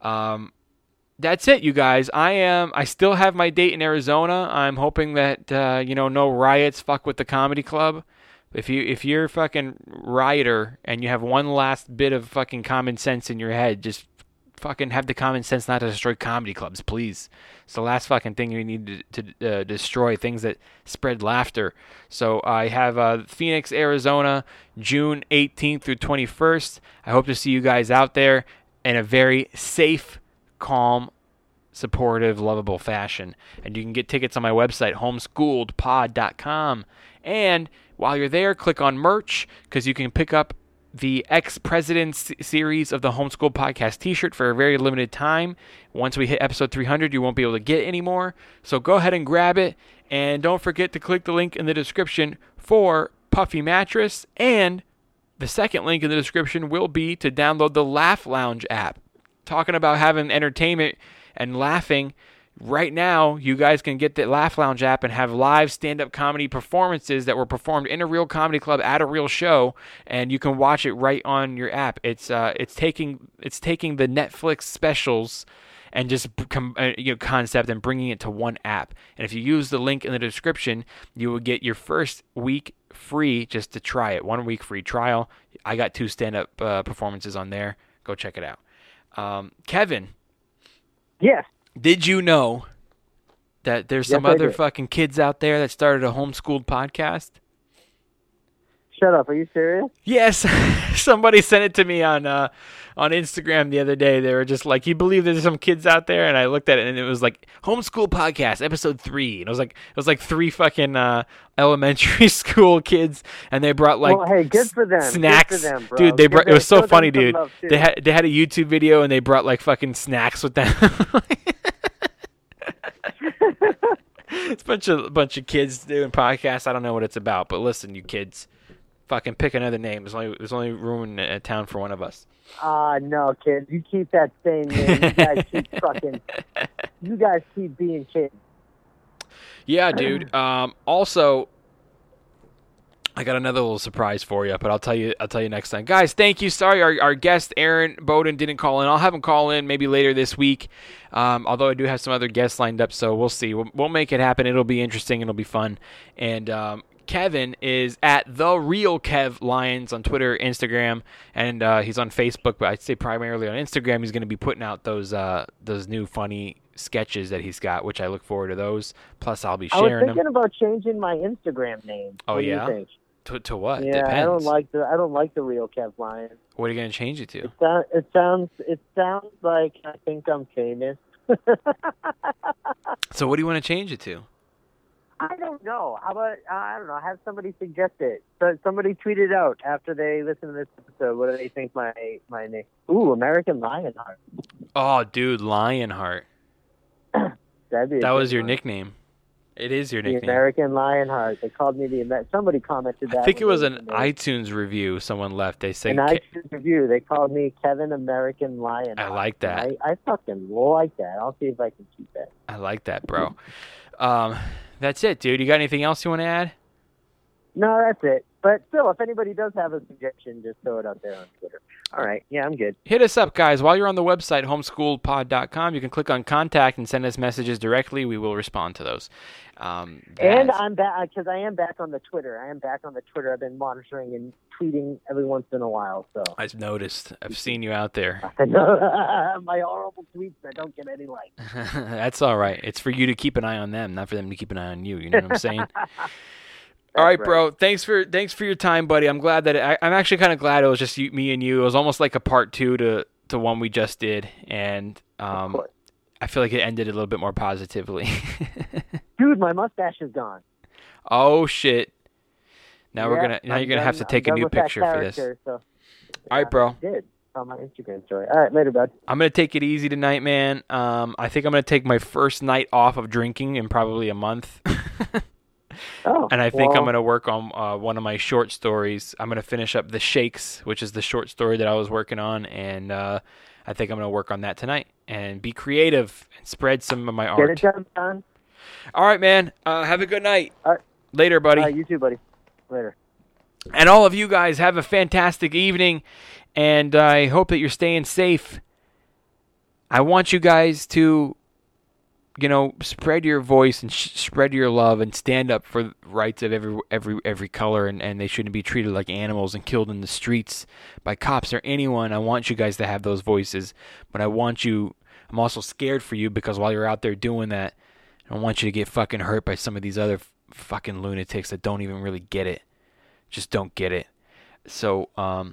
That's it, you guys. I still have my date in Arizona. I'm hoping that no riots fuck with the comedy club. If you're a fucking rioter and you have one last bit of fucking common sense in your head, just fucking have the common sense not to destroy comedy clubs, please. It's the last fucking thing you need to destroy, things that spread laughter. So I have Phoenix, Arizona, June 18th through 21st. I hope to see you guys out there in a very safe, calm, supportive, lovable fashion. And you can get tickets on my website, homeschoolledpod.com. And while you're there, click on merch, because you can pick up the Ex-Presidents series of the Homeschool Podcast t-shirt for a very limited time. Once we hit episode 300, you won't be able to get any more. So go ahead and grab it. And don't forget to click the link in the description for Puffy Mattress. And the second link in the description will be to download the Laugh Lounge app. Talking about having entertainment and laughing. Right now, you guys can get the Laugh Lounge app and have live stand-up comedy performances that were performed in a real comedy club at a real show, and you can watch it right on your app. It's taking the Netflix specials and just concept and bringing it to one app. And if you use the link in the description, you will get your first week free just to try it. 1 week free trial. I got 2 stand-up performances on there. Go check it out. Kevin. Yes. Did you know that there's some other fucking kids out there that started a homeschooled podcast? shut up. Are you serious? Yes, somebody sent it to me on Instagram the other day. They were just like, "You believe there's some kids out there?" And I looked at it, and it was like Homeschool Podcast, episode 3, and it was like 3 fucking elementary school kids, and they brought like well, hey, good for them. snacks, Good for them, bro. dude. They brought, it was so Show funny, them some dude. love, too. They had a YouTube video, and they brought like fucking snacks with them. It's a bunch of kids doing podcasts. I don't know what it's about, but listen, you kids, fucking pick another name. There's only room in town for one of us. No, kids. You keep that same name. You guys keep being kids. Yeah, dude. Also, I got another little surprise for you, but I'll tell you next time. Guys, thank you. Sorry, our guest Aaron Bowden didn't call in. I'll have him call in maybe later this week. Although I do have some other guests lined up, so we'll see. We'll make it happen. It'll be interesting. It'll be fun. And Kevin is at The Real Kev Lyons on Twitter, Instagram, and he's on Facebook, but I'd say primarily on Instagram. He's going to be putting out those new funny sketches that he's got, which I look forward to those. Plus, I'll be sharing them. I was thinking about changing my Instagram name. Oh, what yeah? Do you think? To what? Yeah, Depends. I don't like the Real Kev Lyons. What are you going to change it to? It sounds like I think I'm famous. So what do you want to change it to? I don't know. How about I don't know. Have somebody suggest it. So somebody tweet it out after they listen to this episode. What do they think my name? Ooh, American Lionheart. Oh, dude, Lionheart. That was your nickname. It is your nickname. The American Lionheart. They called me somebody commented that. I think it was an iTunes review someone left. They say an iTunes review. They called me Kevin American Lionheart. I like that. I fucking like that. I'll see if I can keep that. I like that, bro. That's it, dude. You got anything else you want to add? No, that's it. But still, if anybody does have a suggestion, just throw it out there on Twitter. All right. Yeah, I'm good. Hit us up, guys. While you're on the website, homeschoolpod.com, you can click on contact and send us messages directly. We will respond to those. And I'm back, because I am back on the Twitter. I've been monitoring and tweeting every once in a while. So I've noticed. I've seen you out there. My horrible tweets that don't get any likes. That's all right. It's for you to keep an eye on them, not for them to keep an eye on you. You know what I'm saying? All right, bro. Thanks for your time, buddy. I'm glad that I'm actually kind of glad it was just me and you. It was almost like a part 2 to one we just did, and I feel like it ended a little bit more positively. Dude, my mustache is gone. Oh shit! Now you're gonna have to take a new picture for this. So, all right, bro. I did on my Instagram story. All right, later, bud. I'm gonna take it easy tonight, man. I think I'm gonna take my first night off of drinking in probably a month. And I think I'm going to work on one of my short stories. I'm going to finish up The Shakes, which is the short story that I was working on, and I think I'm going to work on that tonight and be creative and spread some of my art. Get it done. All right, man. Have a good night. All right. Later, buddy. You too, buddy. Later. And all of you guys, have a fantastic evening, and I hope that you're staying safe. I want you guys to spread your voice and spread your love and stand up for the rights of every color, and they shouldn't be treated like animals and killed in the streets by cops or anyone. I want you guys to have those voices, but I'm also scared for you, because while you're out there doing that, I don't want you to get fucking hurt by some of these other fucking lunatics that don't even really get it. Just don't get it. So,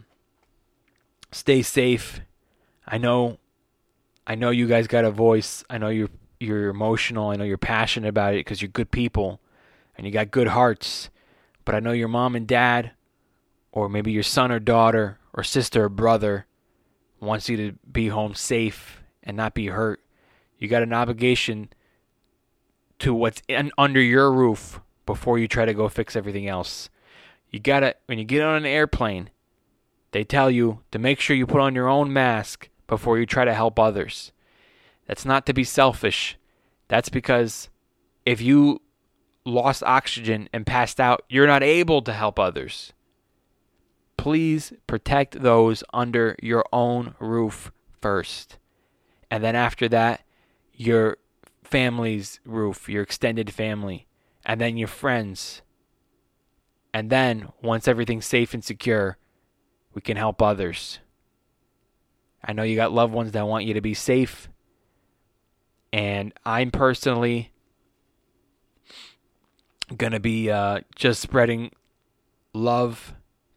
stay safe. I know you guys got a voice. I know you're emotional. I know you're passionate about it because you're good people and you got good hearts. But I know your mom and dad, or maybe your son or daughter or sister or brother, wants you to be home safe and not be hurt. You got an obligation to what's under your roof before you try to go fix everything else. When you get on an airplane, they tell you to make sure you put on your own mask before you try to help others. That's not to be selfish. That's because if you lost oxygen and passed out, you're not able to help others. Please protect those under your own roof first. And then after that, your family's roof, your extended family, and then your friends. And then, once everything's safe and secure, we can help others. I know you got loved ones that want you to be safe. And I'm personally going to be just spreading love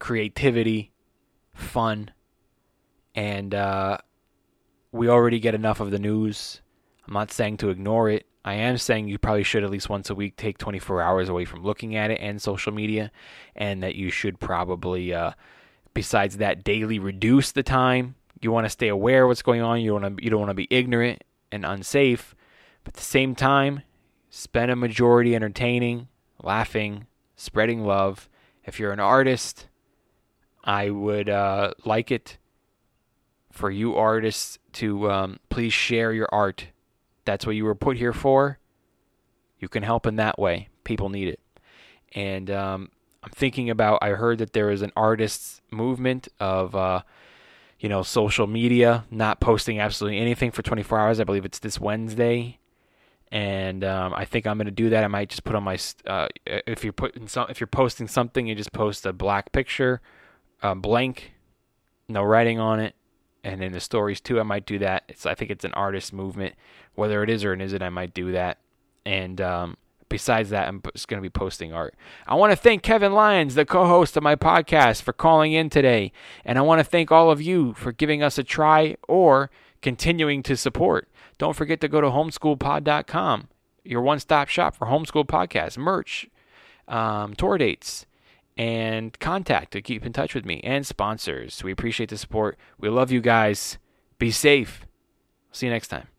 creativity, fun, and we already get enough of the news. I'm not saying to ignore it. I am saying you probably should at least once a week take 24 hours away from looking at it and social media, and that you should probably, besides that, daily reduce the time. You want to stay aware of what's going on. You don't want to be ignorant and unsafe, but at the same time, spend a majority entertaining, laughing, spreading love. If you're an artist, I would like it for you artists to please share your art. That's what you were put here for. You can help in that way. People need it. And I'm thinking about, I heard that there is an artists movement of, social media, not posting absolutely anything for 24 hours. I believe it's this Wednesday. And I think I'm going to do that. I might just put on my, if you're posting something, you just post a black picture, blank, no writing on it. And in the stories too, I might do that. I think it's an artist movement. Whether it is or it isn't, I might do that. And besides that, I'm just going to be posting art. I want to thank Kevin Lyons, the co-host of my podcast, for calling in today. And I want to thank all of you for giving us a try or continuing to support. Don't forget to go to homeschoolpod.com, your one-stop shop for homeschool podcasts, merch, tour dates, and contact to keep in touch with me, and sponsors. We appreciate the support. We love you guys. Be safe. See you next time.